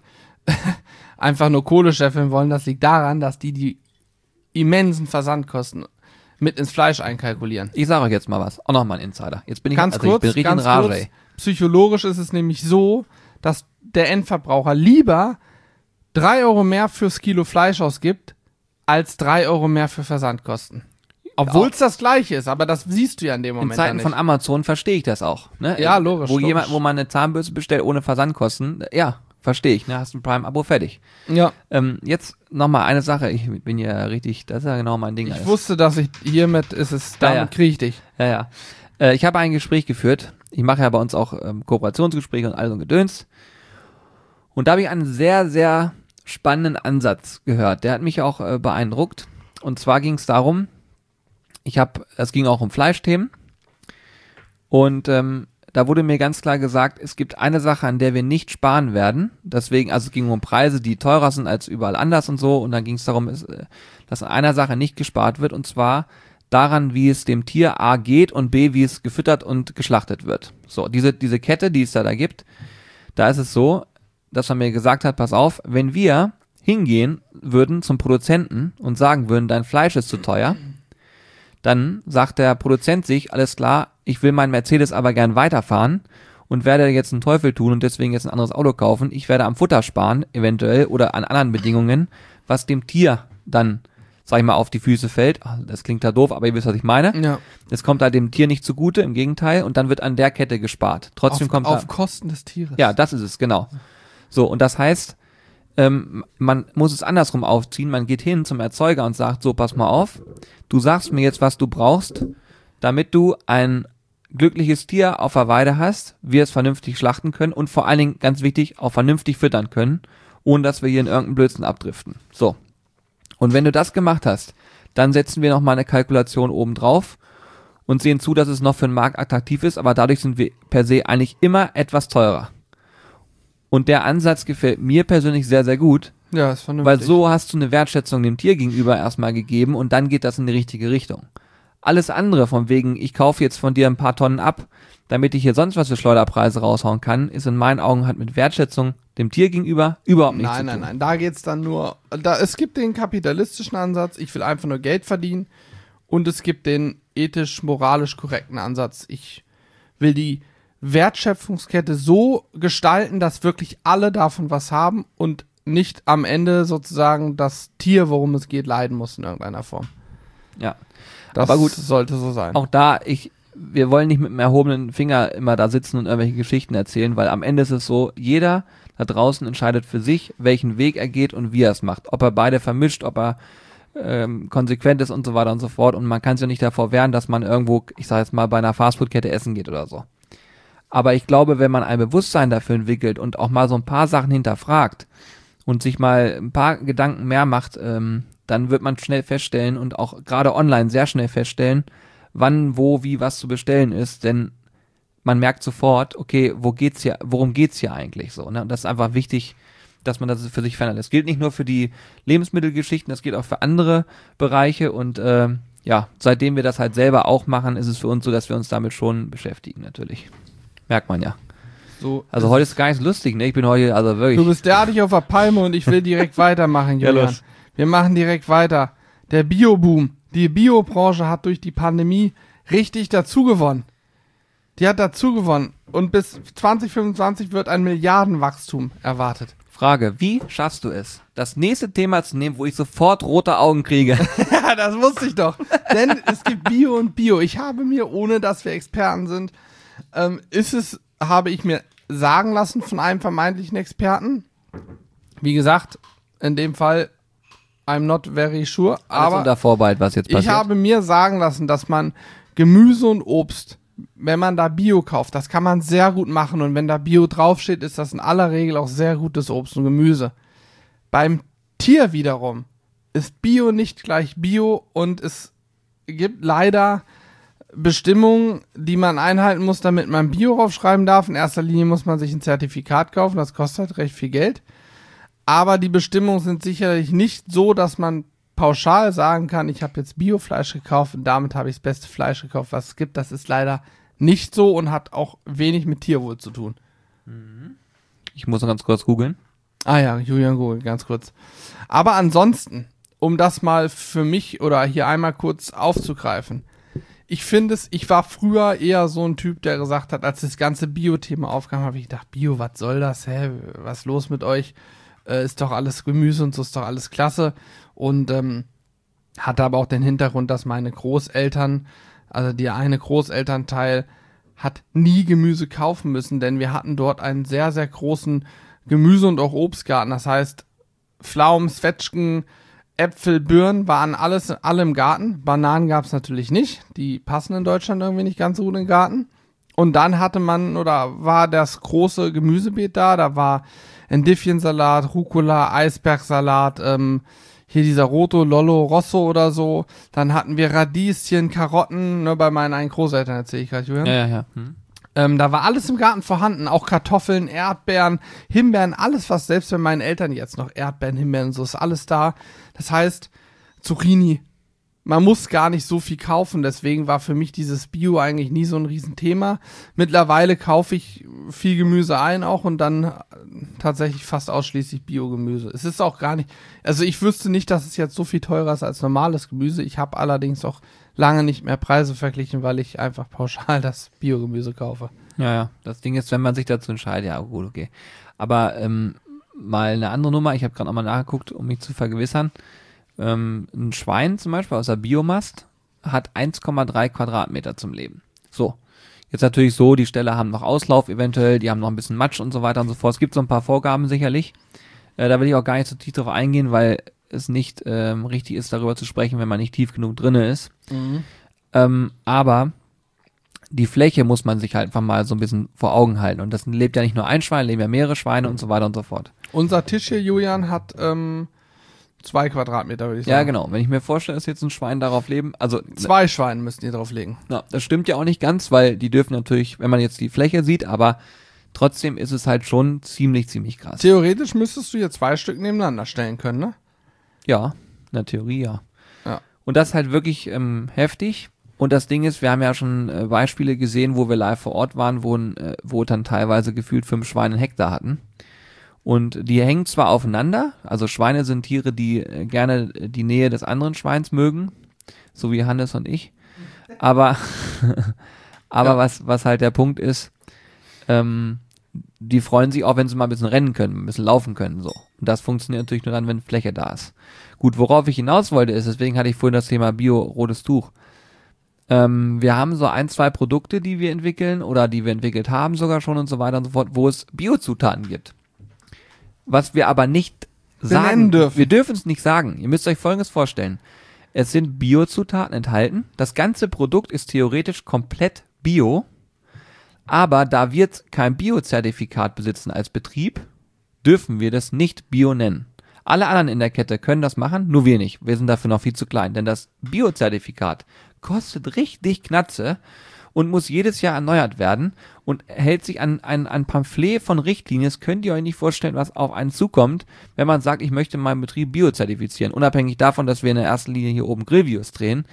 nur Kohle scheffeln wollen. Das liegt daran, dass die immensen Versandkosten mit ins Fleisch einkalkulieren. Ich sage euch jetzt mal was. Auch noch mal ein Insider. Jetzt bin ich, Ganz ich kurz, bin richtig in Rage. Psychologisch ist es nämlich so, dass der Endverbraucher lieber 3 Euro mehr fürs Kilo Fleisch ausgibt, als 3 Euro mehr für Versandkosten. Obwohl es das Gleiche ist, aber das siehst du ja in dem Moment In Zeiten nicht. von Amazon verstehe ich das auch. Ne? Ja, logisch. Wo man eine Zahnbürste bestellt ohne Versandkosten, ja, verstehe ich. Ne? Hast ein Prime-Abo, fertig. Ja. Jetzt nochmal eine Sache. Ich bin ja richtig, das ist ja genau mein Ding. Ich wusste, dass ich hiermit damit kriege ich dich. Ja. Ich habe ein Gespräch geführt. Ich mache ja bei uns auch Kooperationsgespräche und all so ein Gedöns. Und da habe ich einen sehr, sehr spannenden Ansatz gehört. Der hat mich auch beeindruckt. Und zwar ging es darum, es ging auch um Fleischthemen. Und da wurde mir ganz klar gesagt, es gibt eine Sache, an der wir nicht sparen werden. Deswegen, also es ging um Preise, die teurer sind als überall anders und so. Und dann ging es darum, dass an einer Sache nicht gespart wird. Und zwar daran, wie es dem Tier A geht und B, wie es gefüttert und geschlachtet wird. So, diese Kette, die es da gibt, da ist es so, dass man mir gesagt hat, pass auf, wenn wir hingehen würden zum Produzenten und sagen würden, dein Fleisch ist zu teuer, dann sagt der Produzent sich, alles klar, ich will meinen Mercedes aber gern weiterfahren und werde jetzt einen Teufel tun und deswegen jetzt ein anderes Auto kaufen. Ich werde am Futter sparen, eventuell, oder an anderen Bedingungen, was dem Tier dann, sag ich mal, auf die Füße fällt. Das klingt da doof, aber ihr wisst, was ich meine. Ja. Es kommt halt dem Tier nicht zugute, im Gegenteil, und dann wird an der Kette gespart. Trotzdem kommt auf Kosten des Tieres. Ja, das ist es, genau. So, und das heißt, man muss es andersrum aufziehen. Man geht hin zum Erzeuger und sagt, so, pass mal auf, du sagst mir jetzt, was du brauchst, damit du ein glückliches Tier auf der Weide hast, wir es vernünftig schlachten können und vor allen Dingen, ganz wichtig, auch vernünftig füttern können, ohne dass wir hier in irgendeinen Blödsinn abdriften. So. Und wenn du das gemacht hast, dann setzen wir nochmal eine Kalkulation oben drauf und sehen zu, dass es noch für den Markt attraktiv ist, aber dadurch sind wir per se eigentlich immer etwas teurer. Und der Ansatz gefällt mir persönlich sehr, sehr gut, Ja, ist vernünftig. weil so hast du eine Wertschätzung dem Tier gegenüber erstmal gegeben und dann geht das in die richtige Richtung. Alles andere von wegen, ich kaufe jetzt von dir ein paar Tonnen ab, damit ich hier sonst was für Schleuderpreise raushauen kann, ist in meinen Augen halt mit Wertschätzung dem Tier gegenüber überhaupt nichts zu tun. Nein, da geht's dann nur, es gibt den kapitalistischen Ansatz, ich will einfach nur Geld verdienen, und es gibt den ethisch-moralisch korrekten Ansatz, ich will die Wertschöpfungskette so gestalten, dass wirklich alle davon was haben und nicht am Ende sozusagen das Tier, worum es geht, leiden muss in irgendeiner Form. Ja. Das Aber gut, sollte so sein. auch da, wir wollen nicht mit einem erhobenen Finger immer da sitzen und irgendwelche Geschichten erzählen, weil am Ende ist es so, jeder da draußen entscheidet für sich, welchen Weg er geht und wie er es macht. Ob er beide vermischt, ob er konsequent ist und so weiter und so fort. Und man kann sich ja nicht davor wehren, dass man irgendwo, ich sage jetzt mal, bei einer Fastfood-Kette essen geht oder so. Aber ich glaube, wenn man ein Bewusstsein dafür entwickelt und auch mal so ein paar Sachen hinterfragt und sich mal ein paar Gedanken mehr macht, dann wird man schnell feststellen und auch gerade online sehr schnell feststellen, wann, wo, wie, was zu bestellen ist, denn man merkt sofort, okay, worum geht's hier eigentlich so, ne? Und das ist einfach wichtig, dass man das für sich verändert. Das gilt nicht nur für die Lebensmittelgeschichten, das gilt auch für andere Bereiche und seitdem wir das halt selber auch machen, ist es für uns so, dass wir uns damit schon beschäftigen, natürlich. Merkt man ja. So, Also heute ist gar nicht so lustig, ne? Ich bin heute, also wirklich. du bist derartig auf der Palme und ich will direkt weitermachen, Ja, Julian. los. Wir machen direkt weiter. Der Bio-Boom. Die Biobranche hat durch die Pandemie richtig dazugewonnen. Die hat dazugewonnen. Und bis 2025 wird ein Milliardenwachstum erwartet. Frage, wie schaffst du es, das nächste Thema zu nehmen, wo ich sofort rote Augen kriege? Ja, das wusste ich doch. Denn es gibt Bio und Bio. Ich habe mir, ohne dass wir Experten sind, habe ich mir sagen lassen von einem vermeintlichen Experten. Wie gesagt, in dem Fall, I'm not very sure. Alles Aber unter Vorbehalt, was jetzt passiert. ich habe mir sagen lassen, dass man Gemüse und Obst, wenn man da Bio kauft, das kann man sehr gut machen. Und wenn da Bio draufsteht, ist das in aller Regel auch sehr gutes Obst und Gemüse. Beim Tier wiederum ist Bio nicht gleich Bio und es gibt leider Bestimmungen, die man einhalten muss, damit man Bio draufschreiben darf. In erster Linie muss man sich ein Zertifikat kaufen, das kostet halt recht viel Geld. Aber die Bestimmungen sind sicherlich nicht so, dass man pauschal sagen kann, ich habe jetzt Biofleisch gekauft und damit habe ich das beste Fleisch gekauft, was es gibt. Das ist leider nicht so und hat auch wenig mit Tierwohl zu tun. Ich muss noch ganz kurz googeln. Ah ja, Julian Google, ganz kurz. Aber ansonsten, um das mal für mich oder hier einmal kurz aufzugreifen, ich war früher eher so ein Typ, der gesagt hat, als das ganze Bio-Thema aufkam, habe ich gedacht, Bio, was soll das? Was ist los mit euch? Ist doch alles Gemüse und so, ist doch alles klasse. Und hatte aber auch den Hintergrund, dass meine Großeltern, also der eine Großelternteil, hat nie Gemüse kaufen müssen, denn wir hatten dort einen sehr, sehr großen Gemüse- und auch Obstgarten. Das heißt, Pflaumen, Zwetschgen, Äpfel, Birnen waren alle im Garten. Bananen gab es natürlich nicht. Die passen in Deutschland irgendwie nicht ganz so gut in den Garten. Und dann war das große Gemüsebeet da. Da war Endiviensalat, Rucola, Eisbergsalat, hier dieser Roto, Lollo, Rosso oder so. Dann hatten wir Radieschen, Karotten, ne, bei meinen einen Großeltern erzähle ich gerade, Julian. Ja. Da war alles im Garten vorhanden, auch Kartoffeln, Erdbeeren, Himbeeren, alles was, selbst wenn meinen Eltern jetzt noch Erdbeeren, Himbeeren, so ist alles da. Das heißt, Zucchini, man muss gar nicht so viel kaufen, deswegen war für mich dieses Bio eigentlich nie so ein Riesenthema. Mittlerweile kaufe ich viel Gemüse ein auch und dann tatsächlich fast ausschließlich Biogemüse. Es ist auch gar nicht, also ich wüsste nicht, dass es jetzt so viel teurer ist als normales Gemüse. Ich habe allerdings auch lange nicht mehr Preise verglichen, weil ich einfach pauschal das Biogemüse kaufe. Ja. Das Ding ist, wenn man sich dazu entscheidet, ja gut, okay. Aber mal eine andere Nummer, ich habe gerade nochmal nachgeguckt, um mich zu vergewissern. Ein Schwein zum Beispiel aus der Biomast hat 1,3 Quadratmeter zum Leben. So, jetzt natürlich so, die Ställe haben noch Auslauf eventuell, die haben noch ein bisschen Matsch und so weiter und so fort. Es gibt so ein paar Vorgaben sicherlich. Da will ich auch gar nicht so tief drauf eingehen, weil es nicht richtig ist, darüber zu sprechen, wenn man nicht tief genug drinne ist. Aber die Fläche muss man sich halt einfach mal so ein bisschen vor Augen halten. Und das lebt ja nicht nur ein Schwein, leben ja mehrere Schweine und so weiter und so fort. Unser Tisch hier, Julian, hat 2 Quadratmeter, würde ich sagen. Ja, genau. Wenn ich mir vorstelle, dass jetzt ein Schwein darauf leben, also 2 Schweine müssten die drauf legen. na, das stimmt ja auch nicht ganz, weil die dürfen natürlich, wenn man jetzt die Fläche sieht, aber trotzdem ist es halt schon ziemlich krass. Theoretisch müsstest du hier 2 Stück nebeneinander stellen können, ne? Ja, in der Theorie ja. Ja. Und das ist halt wirklich heftig. Und das Ding ist, wir haben ja schon Beispiele gesehen, wo wir live vor Ort waren, wo dann teilweise gefühlt 5 Schweine einen Hektar hatten. Und die hängen zwar aufeinander, also Schweine sind Tiere, die gerne die Nähe des anderen Schweins mögen, so wie Hannes und ich. Aber was halt der Punkt ist, die freuen sich auch, wenn sie mal ein bisschen rennen können, ein bisschen laufen können, so. Und das funktioniert natürlich nur dann, wenn Fläche da ist. Gut, worauf ich hinaus wollte, ist, deswegen hatte ich vorhin das Thema Bio-rotes Tuch. Wir haben so 1, 2 Produkte, die wir entwickeln oder die wir entwickelt haben sogar schon und so weiter und so fort, wo es Biozutaten gibt. Was wir aber nicht sagen dürfen. Wir dürfen es nicht sagen. Ihr müsst euch Folgendes vorstellen. Es sind Biozutaten enthalten. Das ganze Produkt ist theoretisch komplett Bio. Aber da wir kein Biozertifikat besitzen als Betrieb, dürfen wir das nicht Bio nennen. Alle anderen in der Kette können das machen, nur wir nicht. Wir sind dafür noch viel zu klein, denn das Biozertifikat kostet richtig Knatze und muss jedes Jahr erneuert werden und hält sich an ein Pamphlet von Richtlinien. Das könnt ihr euch nicht vorstellen, was auf einen zukommt, wenn man sagt, ich möchte meinen Betrieb biozertifizieren. Unabhängig davon, dass wir in der ersten Linie hier oben Grillvideos drehen.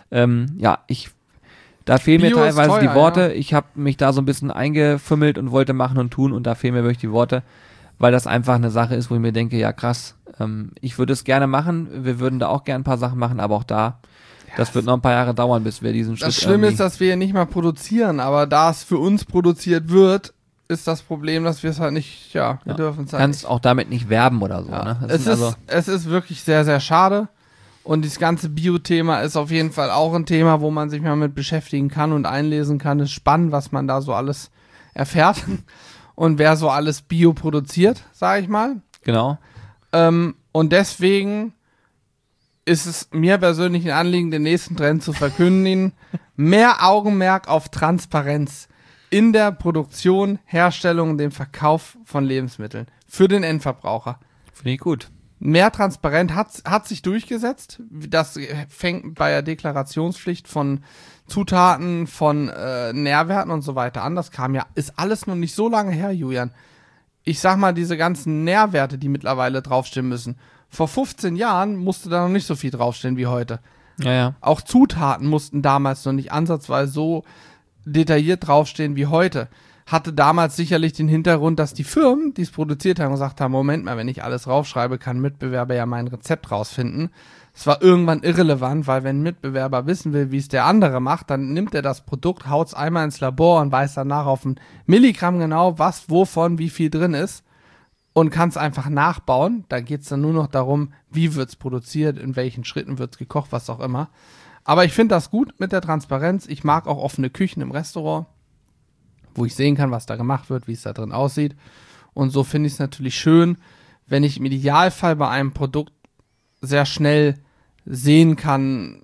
Da fehlen mir Bio ist teilweise teuer, die Worte. ja. Ich habe mich da so ein bisschen eingefümmelt und wollte machen und tun und da fehlen mir wirklich die Worte, weil das einfach eine Sache ist, wo ich mir denke, ja krass, ich würde es gerne machen, wir würden da auch gerne ein paar Sachen machen, aber auch da, das wird noch ein paar Jahre dauern, bis wir diesen Schritt Das Schlimme irgendwie- ist, dass wir ja nicht mal produzieren, aber da es für uns produziert wird, ist das Problem, dass wir es halt nicht, wir dürfen es halt kannst auch damit nicht werben oder so. Ja. Ne? Das Es ist wirklich sehr, sehr schade. Und dieses ganze Bio-Thema ist auf jeden Fall auch ein Thema, wo man sich mal mit beschäftigen kann und einlesen kann. Es ist spannend, was man da so alles erfährt und wer so alles Bio produziert, sage ich mal. genau. Und deswegen ist es mir persönlich ein Anliegen, den nächsten Trend zu verkündigen. Mehr Augenmerk auf Transparenz in der Produktion, Herstellung und dem Verkauf von Lebensmitteln für den Endverbraucher. Finde ich gut. Mehr Transparenz hat sich durchgesetzt. Das fängt bei der Deklarationspflicht von Zutaten, von Nährwerten und so weiter an. Das ist alles noch nicht so lange her, Julian. Ich sag mal, diese ganzen Nährwerte, die mittlerweile draufstehen müssen. Vor 15 Jahren musste da noch nicht so viel draufstehen wie heute. Ja. Auch Zutaten mussten damals noch nicht ansatzweise so detailliert draufstehen wie heute. Hatte damals sicherlich den Hintergrund, dass die Firmen, die es produziert haben, gesagt haben, Moment mal, wenn ich alles raufschreibe, kann ein Mitbewerber ja mein Rezept rausfinden. Es war irgendwann irrelevant, weil wenn ein Mitbewerber wissen will, wie es der andere macht, dann nimmt er das Produkt, haut es einmal ins Labor und weiß danach auf ein Milligramm genau, was, wovon, wie viel drin ist und kann es einfach nachbauen. Da geht es dann nur noch darum, wie wird es produziert, in welchen Schritten wird es gekocht, was auch immer. Aber ich finde das gut mit der Transparenz. Ich mag auch offene Küchen im Restaurant, wo ich sehen kann, was da gemacht wird, wie es da drin aussieht. Und so finde ich es natürlich schön, wenn ich im Idealfall bei einem Produkt sehr schnell sehen kann,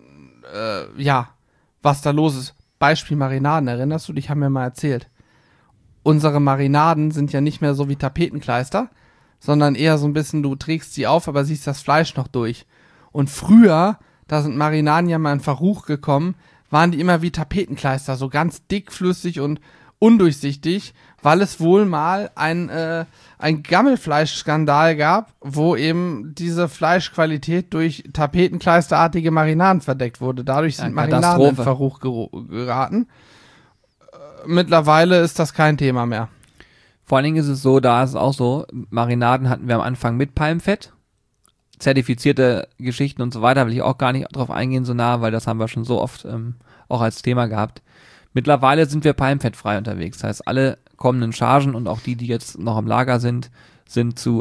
was da los ist. Beispiel Marinaden, erinnerst du dich, haben wir mal erzählt. Unsere Marinaden sind ja nicht mehr so wie Tapetenkleister, sondern eher so ein bisschen, du trägst sie auf, aber siehst das Fleisch noch durch. Und früher, da sind Marinaden ja mal in Verruch gekommen, waren die immer wie Tapetenkleister, so ganz dickflüssig und undurchsichtig, weil es wohl mal ein Gammelfleischskandal gab, wo eben diese Fleischqualität durch tapetenkleisterartige Marinaden verdeckt wurde. Dadurch sind Marinaden in Verruch geraten. Mittlerweile ist das kein Thema mehr. Vor allen Dingen ist es so, da ist es auch so, Marinaden hatten wir am Anfang mit Palmfett, zertifizierte Geschichten und so weiter, will ich auch gar nicht drauf eingehen so nah, weil das haben wir schon so oft auch als Thema gehabt. Mittlerweile sind wir palmfettfrei unterwegs. Das heißt, alle kommenden Chargen und auch die jetzt noch im Lager sind zu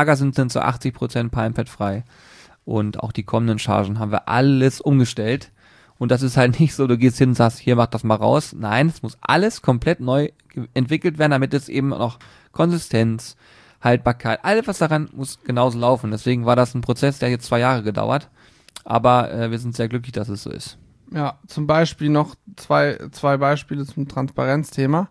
80% palmfettfrei. Und auch die kommenden Chargen haben wir alles umgestellt. Und das ist halt nicht so, du gehst hin und sagst, hier, mach das mal raus. Nein, es muss alles komplett neu entwickelt werden, damit es eben noch Konsistenz, Haltbarkeit, alles was daran muss genauso laufen. Deswegen war das ein Prozess, der jetzt 2 Jahre gedauert. Aber wir sind sehr glücklich, dass es so ist. Ja, zum Beispiel noch zwei Beispiele zum Transparenzthema.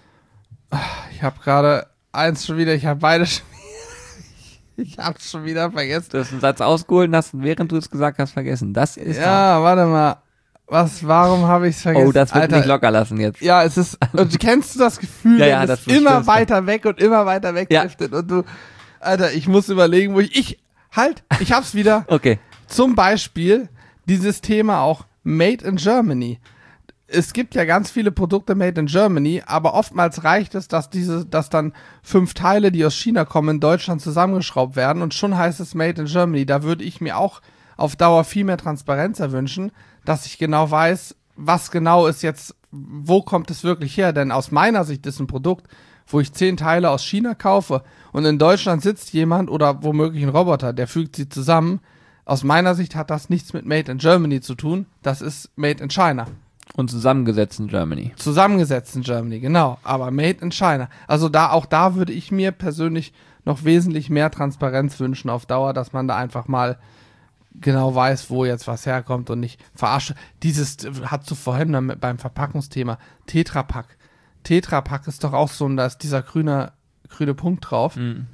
Ich habe gerade eins schon wieder, ich habe beide schon wieder, ich habe schon wieder vergessen. Du hast einen Satz ausgeholt und hast, während du es gesagt hast, vergessen. Das ist ja, warte mal. Warum habe ich es vergessen? Oh, das wird nicht locker lassen jetzt. Ja, es ist, und kennst du das Gefühl, Ja, wenn das es immer stimmt. weiter weg und immer weiter weg driftet und du, Alter, ich muss überlegen, ich hab's wieder. Okay. Zum Beispiel dieses Thema auch Made in Germany. Es gibt ja ganz viele Produkte Made in Germany, aber oftmals reicht es, dass dann 5 Teile, die aus China kommen, in Deutschland zusammengeschraubt werden und schon heißt es Made in Germany. Da würde ich mir auch auf Dauer viel mehr Transparenz erwünschen, dass ich genau weiß, was genau ist jetzt, wo kommt es wirklich her? Denn aus meiner Sicht ist ein Produkt, wo ich 10 Teile aus China kaufe und in Deutschland sitzt jemand oder womöglich ein Roboter, der fügt sie zusammen. Aus meiner Sicht hat das nichts mit Made in Germany zu tun. Das ist Made in China. Und zusammengesetzt in Germany. Zusammengesetzt in Germany, genau. Aber Made in China. Also da würde ich mir persönlich noch wesentlich mehr Transparenz wünschen auf Dauer, dass man da einfach mal genau weiß, wo jetzt was herkommt und nicht verarsche. Dieses hast du vorhin beim Verpackungsthema. Tetra Pak. Tetra Pak ist doch auch so, da ist dieser grüne Punkt drauf. Mhm.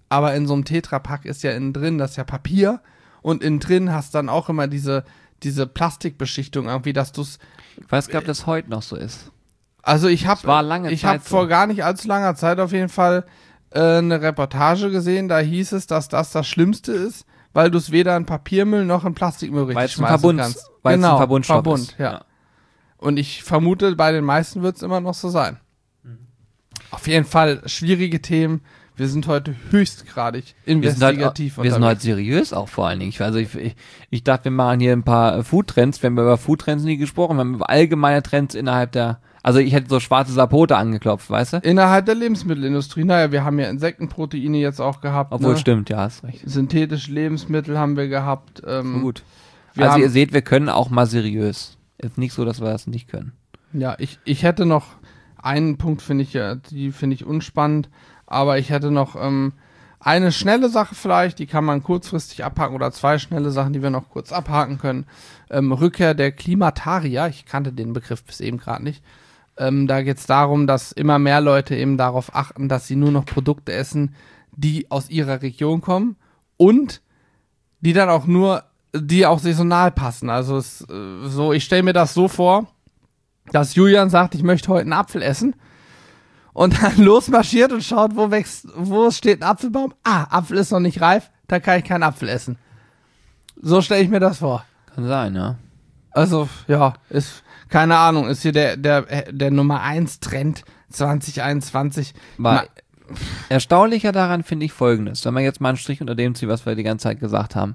aber in so einem Tetrapack ist ja innen drin, das ist ja Papier und innen drin hast dann auch immer diese Plastikbeschichtung irgendwie, dass du es... Ich weiß gar nicht, ob das heute noch so ist. Also ich habe Zeit vor so. gar nicht allzu langer Zeit auf jeden Fall eine Reportage gesehen, da hieß es, dass das Schlimmste ist, weil du es weder in Papiermüll noch in Plastikmüll richtig schmeißen kannst. Weil es ein Genau, Verbundstoff ist. ja. Und ich vermute, bei den meisten wird es immer noch so sein. Auf jeden Fall schwierige Themen. Wir sind heute höchstgradig investigativ wir sind halt seriös auch vor allen Dingen. Ich dachte, wir machen hier ein paar Foodtrends. Wir haben über Foodtrends nie gesprochen. Wir haben über allgemeine Trends innerhalb der... Also ich hätte so schwarze Sapote angeklopft, weißt du? Innerhalb der Lebensmittelindustrie. Naja, wir haben ja Insektenproteine jetzt auch gehabt. Obwohl, stimmt, ja, hast recht. Synthetische Lebensmittel haben wir gehabt. Gut. Also ihr seht, wir können auch mal seriös. Ist nicht so, dass wir das nicht können. Ja, ich hätte noch einen Punkt, die finde ich unspannend, aber ich hätte noch eine schnelle Sache vielleicht, die kann man kurzfristig abhaken oder zwei schnelle Sachen, die wir noch kurz abhaken können. Rückkehr der Klimatarier, ich kannte den Begriff bis eben gerade nicht. Da geht es darum, dass immer mehr Leute eben darauf achten, dass sie nur noch Produkte essen, die aus ihrer Region kommen und die dann auch die auch saisonal passen. Also ich stelle mir das so vor, dass Julian sagt, ich möchte heute einen Apfel essen und dann losmarschiert und schaut, wo steht ein Apfelbaum. Apfel ist noch nicht reif, da kann ich keinen Apfel essen. So stelle ich mir das vor. Kann sein, ja. Also, ja, keine Ahnung, ist hier der Nummer 1 Trend 2021. Erstaunlicher daran finde ich Folgendes, wenn man jetzt mal einen Strich unter dem zieht, was wir die ganze Zeit gesagt haben.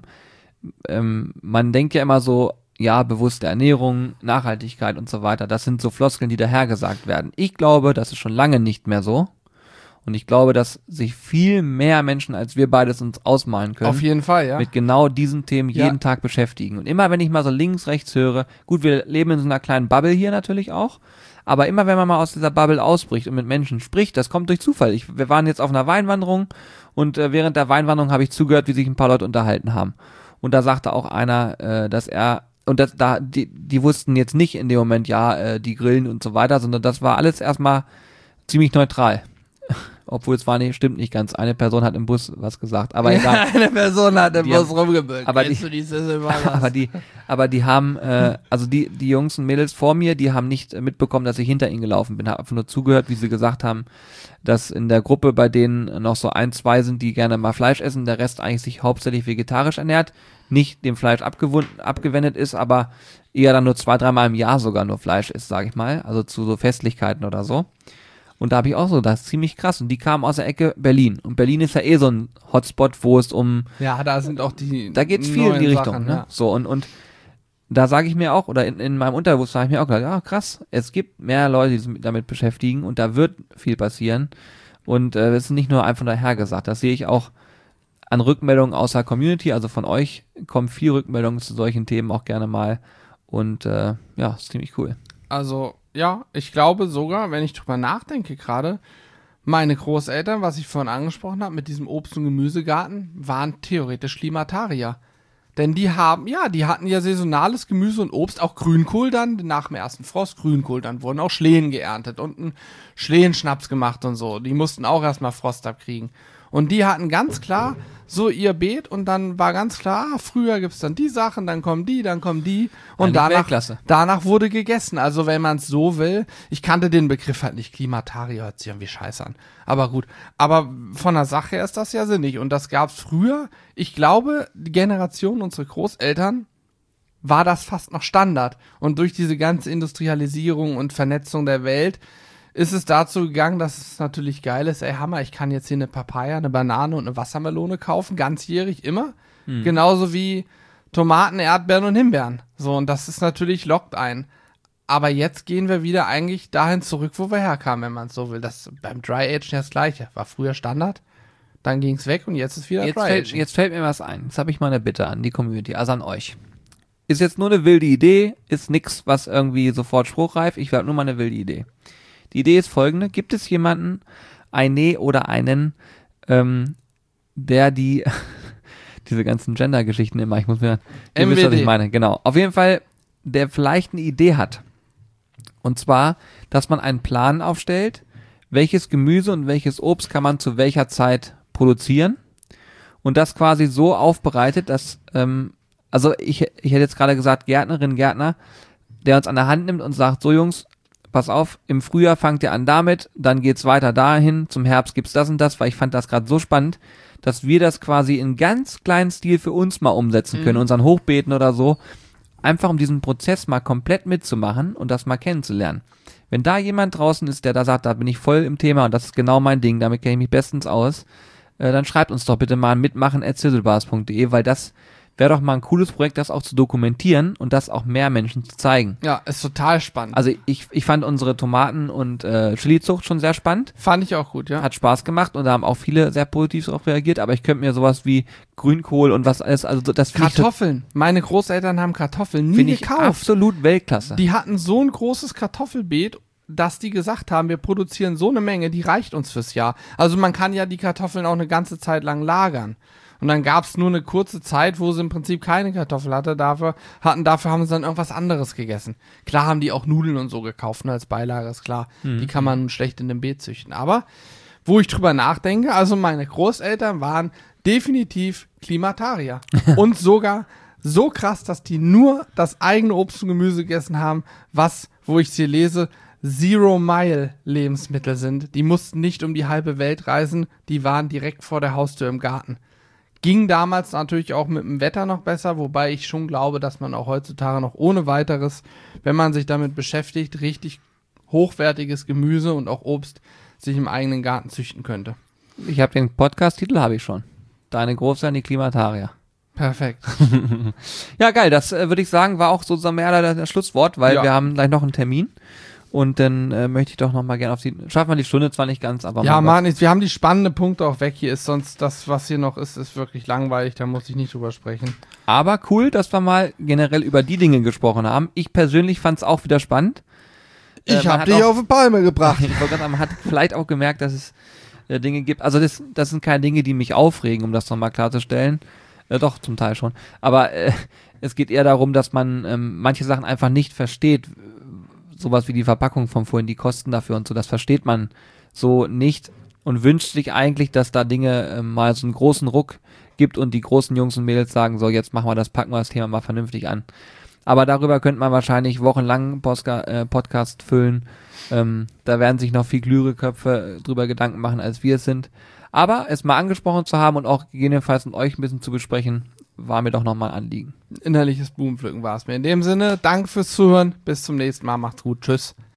Man denkt ja immer so, ja, bewusste Ernährung, Nachhaltigkeit und so weiter, das sind so Floskeln, die dahergesagt werden. Ich glaube, das ist schon lange nicht mehr so. Und ich glaube, dass sich viel mehr Menschen, als wir beides uns ausmalen können, auf jeden Fall, ja, mit genau diesen Themen jeden Tag beschäftigen. Und immer, wenn ich mal so links, rechts höre, gut, wir leben in so einer kleinen Bubble hier natürlich auch, aber immer, wenn man mal aus dieser Bubble ausbricht und mit Menschen spricht, das kommt durch Zufall. Wir waren jetzt auf einer Weinwanderung und während der Weinwanderung habe ich zugehört, wie sich ein paar Leute unterhalten haben. Und da sagte auch einer, dass er, und die wussten jetzt nicht in dem Moment, die grillen und so weiter, sondern das war alles erstmal ziemlich neutral. Obwohl stimmt nicht ganz. Eine Person hat im Bus was gesagt, aber egal. Eine Person hat im Bus rumgebüllt. Aber die haben, also die Jungs und Mädels vor mir, die haben nicht mitbekommen, dass ich hinter ihnen gelaufen bin. Habe einfach nur zugehört, wie sie gesagt haben, dass in der Gruppe bei denen noch so 1, 2 sind, die gerne mal Fleisch essen, der Rest eigentlich sich hauptsächlich vegetarisch ernährt, nicht dem Fleisch abgewendet ist, aber eher dann nur 2, 3 Mal im Jahr sogar nur Fleisch isst, sage ich mal, also zu so Festlichkeiten oder so. Und da habe ich auch so, das ist ziemlich krass. Und die kamen aus der Ecke Berlin. Und Berlin ist ja eh so ein Hotspot, wo es Ja, da sind auch da geht's viel in die Richtung. Sachen, ne? Ja. So, und da sage ich mir auch, oder in meinem Unterbewusstsein habe ich mir auch gedacht, ja krass, es gibt mehr Leute, die sich damit beschäftigen und da wird viel passieren. Und es ist nicht nur einfach dahergesagt. Das sehe ich auch an Rückmeldungen aus der Community, also von euch kommen viel Rückmeldungen zu solchen Themen auch gerne mal. Und ist ziemlich cool. Also, ja, ich glaube sogar, wenn ich drüber nachdenke gerade, meine Großeltern, was ich vorhin angesprochen habe, mit diesem Obst- und Gemüsegarten, waren theoretisch Klimatarier. Denn die hatten ja saisonales Gemüse und Obst, auch Grünkohl dann, nach dem ersten Frost, Grünkohl, dann wurden auch Schlehen geerntet und ein Schlehenschnaps gemacht und so. Die mussten auch erstmal Frost abkriegen. Und die hatten ganz klar so ihr Beet und dann war ganz klar, früher gibt's dann die Sachen, dann kommen die und danach wurde gegessen. Also wenn man es so will, ich kannte den Begriff halt nicht, Klimatarier hört sich irgendwie scheiße an. Aber gut, aber von der Sache her ist das ja sinnig und das gab's früher. Ich glaube, die Generation unserer Großeltern war das fast noch Standard. Und durch diese ganze Industrialisierung und Vernetzung der Welt ist es dazu gegangen, dass es natürlich geil ist, ey Hammer, ich kann jetzt hier eine Papaya, eine Banane und eine Wassermelone kaufen, ganzjährig immer. Genauso wie Tomaten, Erdbeeren und Himbeeren. So, und das ist natürlich, lockt ein. Aber jetzt gehen wir wieder eigentlich dahin zurück, wo wir herkamen, wenn man es so will. Das beim Dry Aging das Gleiche. War früher Standard, dann ging es weg und jetzt ist wieder Dry Aging. Jetzt fällt mir was ein. Jetzt habe ich mal eine Bitte an die Community, also an euch. Ist jetzt nur eine wilde Idee, ist nix, was irgendwie sofort spruchreif. Ich habe nur mal eine wilde Idee. Die Idee ist folgende: Gibt es jemanden, oder einen, der diese ganzen Gender-Geschichten immer, ihr wisst, was ich meine, genau. Auf jeden Fall, der vielleicht eine Idee hat. Und zwar, dass man einen Plan aufstellt, welches Gemüse und welches Obst kann man zu welcher Zeit produzieren und das quasi so aufbereitet, dass, also ich hätte jetzt gerade gesagt, Gärtnerin, Gärtner, der uns an der Hand nimmt und sagt, so Jungs, pass auf, im Frühjahr fangt ihr an damit, dann geht's weiter dahin, zum Herbst gibt's das und das, weil ich fand das gerade so spannend, dass wir das quasi in ganz kleinen Stil für uns mal umsetzen können, unseren Hochbeeten oder so, einfach um diesen Prozess mal komplett mitzumachen und das mal kennenzulernen. Wenn da jemand draußen ist, der da sagt, da bin ich voll im Thema und das ist genau mein Ding, damit kenne ich mich bestens aus, dann schreibt uns doch bitte mal an mitmachen@zizzlebars.de, weil das wäre doch mal ein cooles Projekt, das auch zu dokumentieren und das auch mehr Menschen zu zeigen. Ja, ist total spannend. Also ich fand unsere Tomaten- und Chili-Zucht schon sehr spannend. Fand ich auch gut, ja. Hat Spaß gemacht und da haben auch viele sehr positiv darauf reagiert, aber ich könnte mir sowas wie Grünkohl und was alles, also das Kartoffeln. Meine Großeltern haben Kartoffeln nie finde ich gekauft. absolut Weltklasse. Die hatten so ein großes Kartoffelbeet, dass die gesagt haben, wir produzieren so eine Menge, die reicht uns fürs Jahr. Also man kann ja die Kartoffeln auch eine ganze Zeit lang lagern. Und dann gab es nur eine kurze Zeit, wo sie im Prinzip keine Kartoffel dafür haben sie dann irgendwas anderes gegessen. Klar haben die auch Nudeln und so gekauft, ne, als Beilage, ist klar. Die kann man schlecht in dem Beet züchten. Aber wo ich drüber nachdenke, also meine Großeltern waren definitiv Klimatarier. Und sogar so krass, dass die nur das eigene Obst und Gemüse gegessen haben, was, wo ich sie lese, Zero-Mile-Lebensmittel sind. Die mussten nicht um die halbe Welt reisen, die waren direkt vor der Haustür im Garten. Ging damals natürlich auch mit dem Wetter noch besser, wobei ich schon glaube, dass man auch heutzutage noch ohne weiteres, wenn man sich damit beschäftigt, richtig hochwertiges Gemüse und auch Obst sich im eigenen Garten züchten könnte. Ich habe den Podcast-Titel, habe ich schon. Deine Großeltern, die Klimatarier. Perfekt. Ja, geil, das würde ich sagen, war auch sozusagen mehr das Schlusswort, weil wir haben gleich noch einen Termin. Und dann möchte ich doch noch mal gerne auf schaffen wir die Stunde zwar nicht ganz, aber ja, Mann, wir haben die spannenden Punkte auch weg. Hier ist sonst das, was hier noch ist wirklich langweilig, da muss ich nicht drüber sprechen. Aber cool, dass wir mal generell über die Dinge gesprochen haben. Ich persönlich fand es auch wieder spannend. Ich habe dich auf die Palme gebracht. Ich wollte sagen, man hat vielleicht auch gemerkt, dass es Dinge gibt, also das sind keine Dinge, die mich aufregen, um das nochmal klarzustellen. Doch, zum Teil schon. Aber es geht eher darum, dass man manche Sachen einfach nicht versteht. Sowas wie die Verpackung von vorhin, die Kosten dafür und so, das versteht man so nicht und wünscht sich eigentlich, dass da Dinge mal so einen großen Ruck gibt und die großen Jungs und Mädels sagen, so jetzt machen wir das, packen wir das Thema mal vernünftig an. Aber darüber könnte man wahrscheinlich wochenlang Podcast füllen. Da werden sich noch viel klügere Köpfe drüber Gedanken machen, als wir es sind. Aber es mal angesprochen zu haben und auch gegebenenfalls mit euch ein bisschen zu besprechen, war mir doch nochmal ein Anliegen. Innerliches Blumenpflücken war es mir. In dem Sinne, danke fürs Zuhören. Bis zum nächsten Mal. Macht's gut. Tschüss.